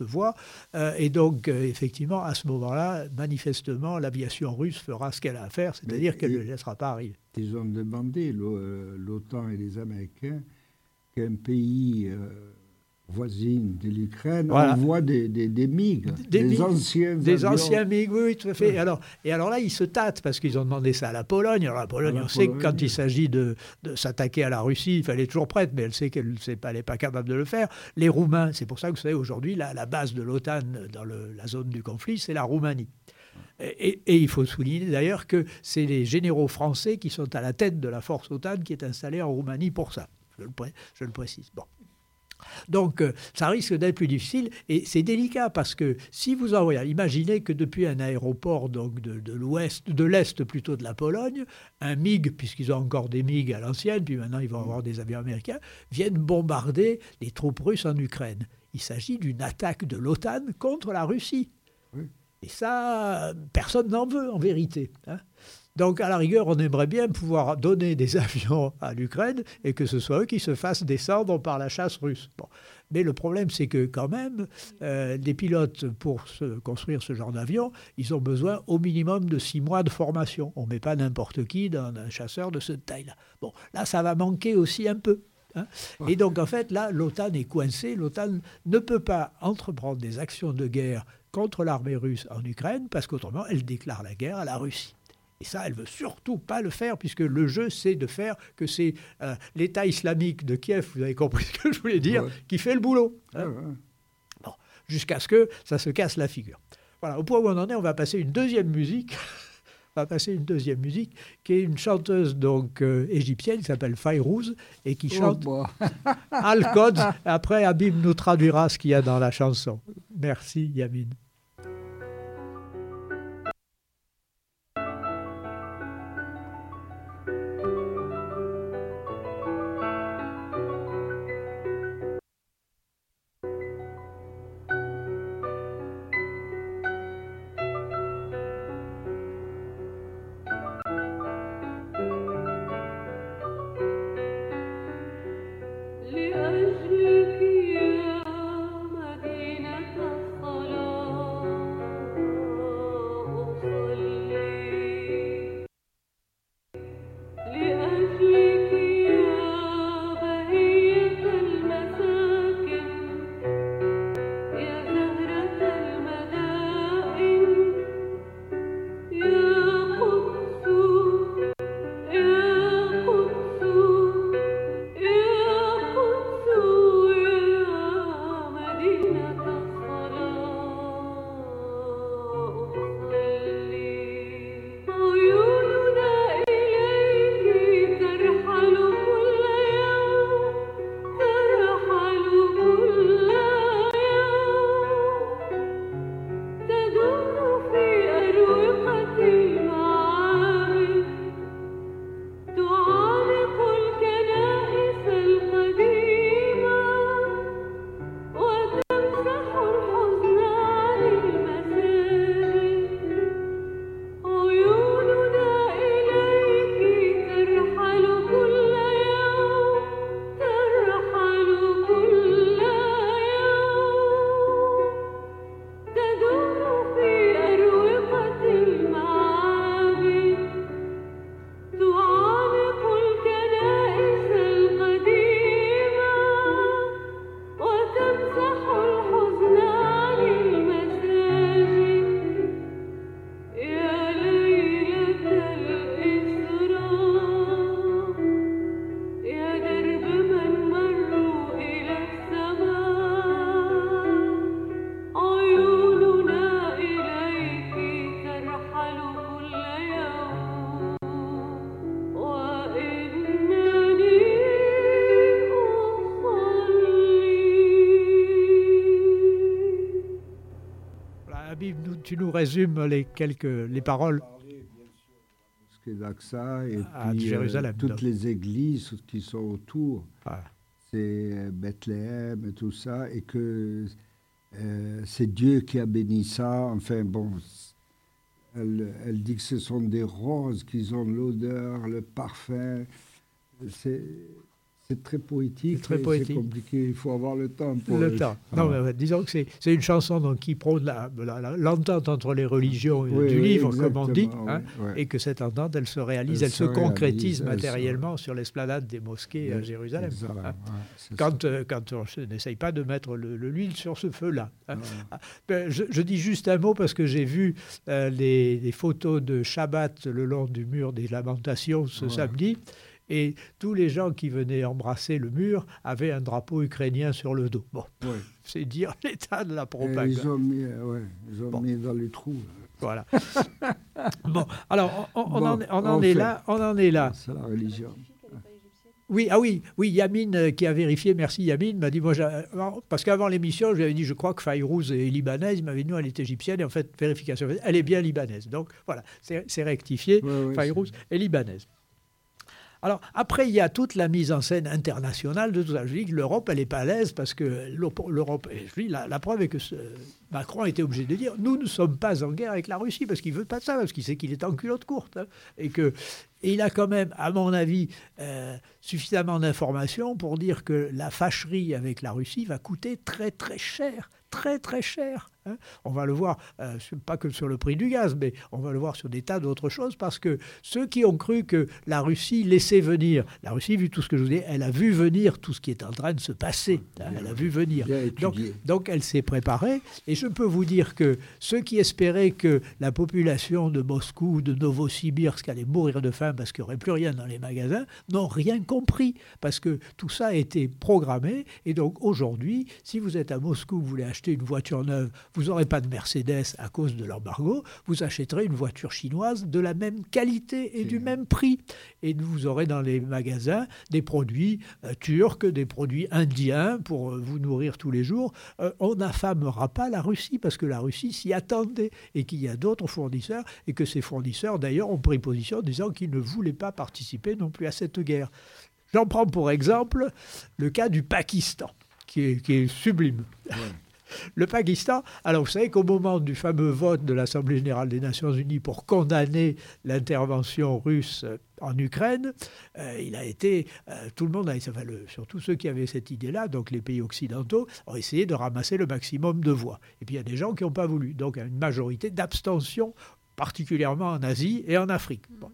Et donc, effectivement, à ce moment-là, manifestement, l'aviation russe fera ce qu'elle a à faire, c'est-à-dire qu'elle ne le laissera pas arriver. Ils ont demandé, l'OTAN et les Américains, qu'un pays voisine de l'Ukraine envoie des MiG, des anciens MiG, oui, tout à fait. Et alors là, ils se tâtent, parce qu'ils ont demandé ça à la Pologne. Alors la Pologne, on sait que quand il s'agit de s'attaquer à la Russie, il fallait toujours prête, mais elle sait qu'elle n'est pas capable de le faire. Les Roumains, c'est pour ça que vous savez, aujourd'hui, la base de l'OTAN dans la zone du conflit, c'est la Roumanie. Et il faut souligner d'ailleurs que c'est les généraux français qui sont à la tête de la force OTAN qui est installée en Roumanie pour ça. Je le précise. Bon. Donc, ça risque d'être plus difficile et c'est délicat parce que si vous envoyez, imaginez que depuis un aéroport donc de l'Est plutôt de la Pologne, un MiG, puisqu'ils ont encore des MiG à l'ancienne, puis maintenant ils vont avoir des avions américains, viennent bombarder les troupes russes en Ukraine. Il s'agit d'une attaque de l'OTAN contre la Russie. Oui. Et ça, personne n'en veut en vérité. Hein. Donc, à la rigueur, on aimerait bien pouvoir donner des avions à l'Ukraine et que ce soit eux qui se fassent descendre par la chasse russe. Bon. Mais le problème, c'est que quand même, les pilotes, pour construire ce genre d'avion, ils ont besoin au minimum de 6 mois de formation. On ne met pas n'importe qui dans un chasseur de cette taille-là. Bon, là, ça va manquer aussi un peu. Hein. Et donc, en fait, là, l'OTAN est coincée. L'OTAN ne peut pas entreprendre des actions de guerre contre l'armée russe en Ukraine parce qu'autrement, elle déclare la guerre à la Russie. Et ça, elle ne veut surtout pas le faire, puisque le jeu, c'est de faire que c'est l'État islamique de Kiev, vous avez compris ce que je voulais dire, qui fait le boulot. Hein. Bon, jusqu'à ce que ça se casse la figure. Voilà, au point où on en est, on va passer une deuxième musique. Qui est une chanteuse donc égyptienne qui s'appelle Fayrouz et qui chante Al-Quds. Après, Habib nous traduira ce qu'il y a dans la chanson. Merci, Yamine. Tu nous résumes les paroles d'Aqsa et à puis Jérusalem, toutes les églises qui sont autour. C'est Bethléem et tout ça, et que c'est Dieu qui a béni ça. Enfin bon, elle dit que ce sont des roses qui ont l'odeur, le parfum. C'est très poétique, c'est compliqué, il faut avoir le temps pour temps. Non, mais disons que c'est une chanson donc, qui prône l'entente entre les religions du livre, comme on dit, et que cette entente, elle se réalise, elle se concrétise matériellement sur l'esplanade des mosquées à Jérusalem. Quand on n'essaye pas de mettre l'huile sur ce feu-là. Je dis juste un mot parce que j'ai vu les photos de Shabbat le long du mur des Lamentations ce samedi. Et tous les gens qui venaient embrasser le mur avaient un drapeau ukrainien sur le dos. Bon, c'est dire l'état de la propagande. Ils ont mis dans les trous. Voilà. Bon, alors on en est là. C'est la religion. Oui, Yamine qui a vérifié, merci Yamine, m'a dit, parce qu'avant l'émission, je lui avais dit, je crois que Fayrouz est libanaise, il m'avait dit, non, elle est égyptienne, et en fait, vérification, elle est bien libanaise. Donc voilà, c'est rectifié, Fayrouz est libanaise. Alors, après, il y a toute la mise en scène internationale de tout ça. Je dis que l'Europe, elle n'est pas à l'aise parce que l'Europe... Je dis, la preuve est que Macron a été obligé de dire « Nous ne sommes pas en guerre avec la Russie » parce qu'il ne veut pas ça, parce qu'il sait qu'il est en culotte courte. Hein, et il a quand même, à mon avis, suffisamment d'informations pour dire que la fâcherie avec la Russie va coûter très, très cher. Très, très cher. Hein. On va le voir, pas que sur le prix du gaz, mais on va le voir sur des tas d'autres choses, parce que ceux qui ont cru que la Russie laissait venir, la Russie, vu tout ce que je vous dis, elle a vu venir tout ce qui est en train de se passer. Hein, elle a vu venir. Donc elle s'est préparée. Et je peux vous dire que ceux qui espéraient que la population de Moscou, de Novosibirsk allait mourir de faim parce qu'il n'y aurait plus rien dans les magasins, n'ont rien compris, parce que tout ça a été programmé. Et donc aujourd'hui, si vous êtes à Moscou, vous voulez acheter une voiture neuve, vous n'aurez pas de Mercedes à cause de l'embargo, vous achèterez une voiture chinoise de la même qualité et du même prix. Et vous aurez dans les magasins des produits turcs, des produits indiens pour vous nourrir tous les jours. On n'affamera pas la Russie parce que la Russie s'y attendait et qu'il y a d'autres fournisseurs et que ces fournisseurs d'ailleurs ont pris position en disant qu'ils ne voulaient pas participer non plus à cette guerre. J'en prends pour exemple le cas du Pakistan qui est sublime. Ouais. Le Pakistan, alors vous savez qu'au moment du fameux vote de l'Assemblée générale des Nations unies pour condamner l'intervention russe en Ukraine, il a été, tout le monde, surtout ceux qui avaient cette idée-là, donc les pays occidentaux, ont essayé de ramasser le maximum de voix. Et puis il y a des gens qui n'ont pas voulu, donc il y a une majorité d'abstention, particulièrement en Asie et en Afrique. Bon.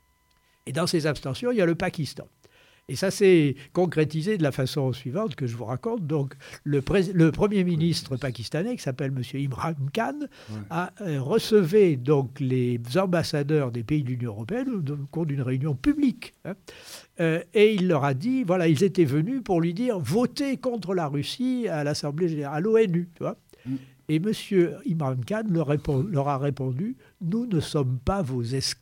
Et dans ces abstentions, il y a le Pakistan. Et ça s'est concrétisé de la façon suivante que je vous raconte. Donc, le Premier ministre pakistanais, qui s'appelle M. Imran Khan, a recevé donc les ambassadeurs des pays de l'Union européenne au cours d'une réunion publique. Hein, et il leur a dit, voilà, ils étaient venus pour lui dire « Votez contre la Russie à l'Assemblée générale, à l'ONU. » tu vois. Et M. Imran Khan leur a répondu « Nous ne sommes pas vos esclaves. »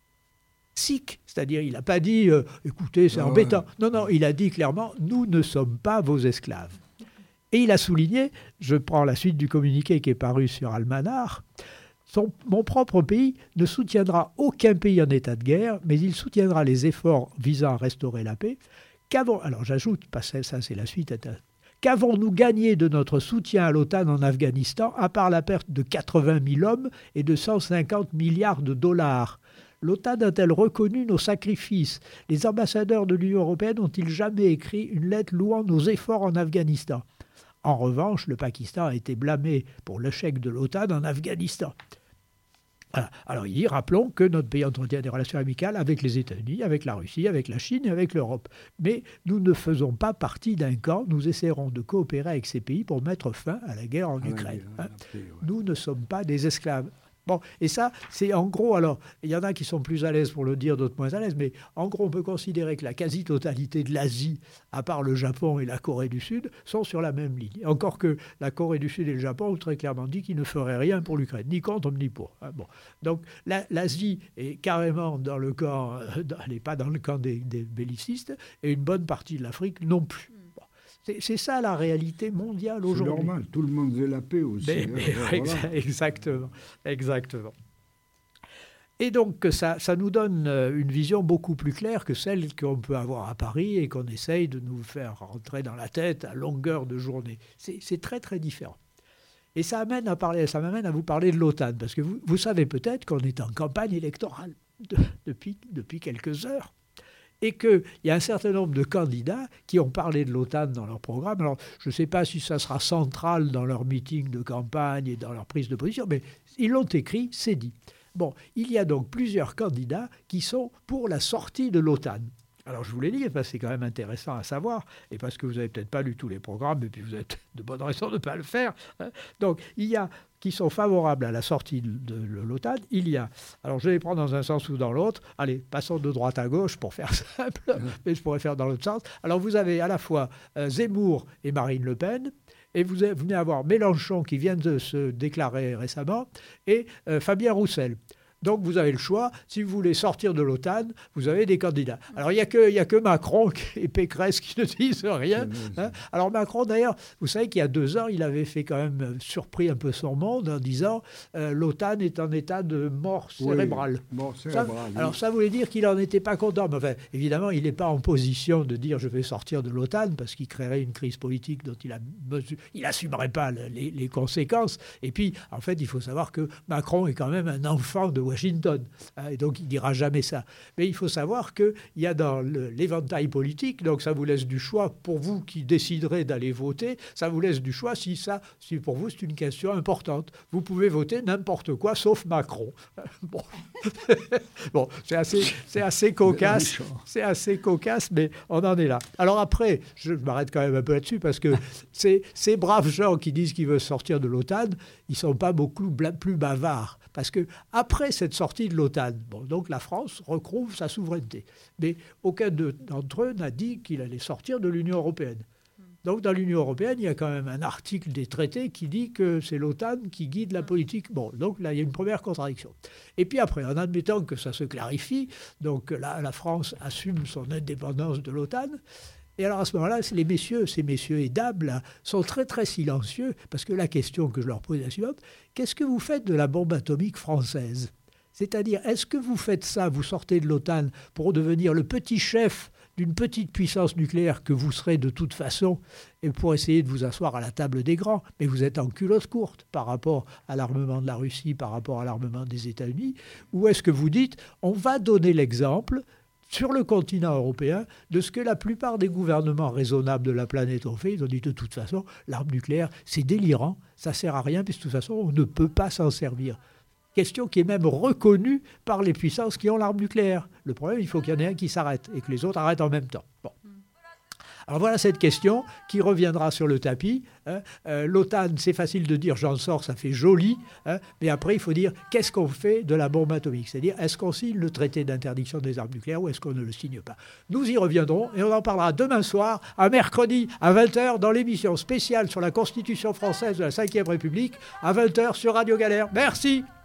Sikh, c'est-à-dire il n'a pas dit écoutez, c'est embêtant. Non, il a dit clairement nous ne sommes pas vos esclaves. Et il a souligné, je prends la suite du communiqué qui est paru sur Al-Manar, mon propre pays ne soutiendra aucun pays en état de guerre, mais il soutiendra les efforts visant à restaurer la paix. Alors j'ajoute, ça c'est la suite. Qu'avons-nous gagné de notre soutien à l'OTAN en Afghanistan, à part la perte de 80 000 hommes et de 150 milliards de dollars ? L'OTAN a-t-elle reconnu nos sacrifices? Les ambassadeurs de l'Union européenne ont-ils jamais écrit une lettre louant nos efforts en Afghanistan? En revanche, le Pakistan a été blâmé pour l'échec de l'OTAN en Afghanistan. Voilà. Alors il dit, rappelons que notre pays entretient des relations amicales avec les États-Unis, avec la Russie, avec la Chine et avec l'Europe. Mais nous ne faisons pas partie d'un camp, nous essaierons de coopérer avec ces pays pour mettre fin à la guerre en Ukraine. Nous ne sommes pas des esclaves. Bon, et ça, c'est en gros, alors, il y en a qui sont plus à l'aise pour le dire, d'autres moins à l'aise, mais en gros, on peut considérer que la quasi-totalité de l'Asie, à part le Japon et la Corée du Sud, sont sur la même ligne. Encore que la Corée du Sud et le Japon ont très clairement dit qu'ils ne feraient rien pour l'Ukraine, ni contre, ni pour. Hein, bon. Donc, l'Asie est carrément dans le camp, elle n'est pas dans le camp des bellicistes, et une bonne partie de l'Afrique non plus. C'est ça la réalité mondiale aujourd'hui. C'est normal, tout le monde veut la paix aussi. Voilà. Exactement. Et donc ça nous donne une vision beaucoup plus claire que celle qu'on peut avoir à Paris et qu'on essaye de nous faire rentrer dans la tête à longueur de journée. C'est très très différent. Et ça m'amène à vous parler de l'OTAN, parce que vous savez peut-être qu'on est en campagne électorale depuis quelques heures. Et qu'il y a un certain nombre de candidats qui ont parlé de l'OTAN dans leur programme. Alors, je ne sais pas si ça sera central dans leur meeting de campagne et dans leur prise de position, mais ils l'ont écrit, c'est dit. Bon, il y a donc plusieurs candidats qui sont pour la sortie de l'OTAN. Alors, je vous l'ai dit, parce que c'est quand même intéressant à savoir, et parce que vous n'avez peut-être pas lu tous les programmes, et puis vous avez de bonnes raisons de ne pas le faire. Hein. Donc, il y a qui sont favorables à la sortie de l'OTAN, il y a, alors je vais les prendre dans un sens ou dans l'autre, allez, passons de droite à gauche pour faire simple, mais je pourrais faire dans l'autre sens. Alors vous avez à la fois Zemmour et Marine Le Pen, et vous venez avoir Mélenchon qui vient de se déclarer récemment, et Fabien Roussel. Donc vous avez le choix. Si vous voulez sortir de l'OTAN, vous avez des candidats. Alors il n'y a que Macron et Pécresse qui ne disent rien. Hein. Alors Macron, d'ailleurs, vous savez qu'il y a 2 ans, il avait fait quand même surpris un peu son monde en disant l'OTAN est en état de mort cérébrale. Oui, mort cérébrale. Alors ça voulait dire qu'il n'en était pas content. Mais enfin, évidemment, il n'est pas en position de dire je vais sortir de l'OTAN parce qu'il créerait une crise politique dont il n'assumerait pas les conséquences. Et puis, en fait, il faut savoir que Macron est quand même un enfant de Washington. Et donc, il ne dira jamais ça. Mais il faut savoir qu'il y a dans l'éventail politique, donc ça vous laisse du choix pour vous qui déciderez d'aller voter, ça vous laisse du choix si pour vous c'est une question importante. Vous pouvez voter n'importe quoi sauf Macron. Bon, bon c'est assez cocasse. C'est assez cocasse, mais on en est là. Alors après, je m'arrête quand même un peu là-dessus parce que ces braves gens qui disent qu'ils veulent sortir de l'OTAN, ils ne sont pas beaucoup plus bavards. Parce qu'après cette sortie de l'OTAN, donc la France retrouve sa souveraineté. Mais aucun d'entre eux n'a dit qu'il allait sortir de l'Union européenne. Donc dans l'Union européenne, il y a quand même un article des traités qui dit que c'est l'OTAN qui guide la politique. Bon, donc là, il y a une première contradiction. Et puis après, en admettant que ça se clarifie, donc là, la France assume son indépendance de l'OTAN. Et alors à ce moment-là, ces messieurs et dames là, sont très très silencieux, parce que la question que je leur pose est la suivante: qu'est-ce que vous faites de la bombe atomique française ? C'est-à-dire, est-ce que vous faites ça, vous sortez de l'OTAN pour devenir le petit chef d'une petite puissance nucléaire que vous serez de toute façon, et pour essayer de vous asseoir à la table des grands, mais vous êtes en culotte courte par rapport à l'armement de la Russie, par rapport à l'armement des États-Unis, ou est-ce que vous dites, on va donner l'exemple sur le continent européen de ce que la plupart des gouvernements raisonnables de la planète ont fait? Ils ont dit de toute façon, l'arme nucléaire, c'est délirant, ça ne sert à rien, puisque de toute façon, on ne peut pas s'en servir. Question qui est même reconnue par les puissances qui ont l'arme nucléaire. Le problème, il faut qu'il y en ait un qui s'arrête et que les autres arrêtent en même temps. Bon. Alors voilà cette question qui reviendra sur le tapis. L'OTAN, c'est facile de dire j'en sors, ça fait joli. Mais après, il faut dire qu'est-ce qu'on fait de la bombe atomique? C'est-à-dire, est-ce qu'on signe le traité d'interdiction des armes nucléaires ou est-ce qu'on ne le signe pas? Nous y reviendrons et on en parlera demain soir, à mercredi, à 20h, dans l'émission spéciale sur la Constitution française de la Ve République, à 20h sur Radio Galère. Merci.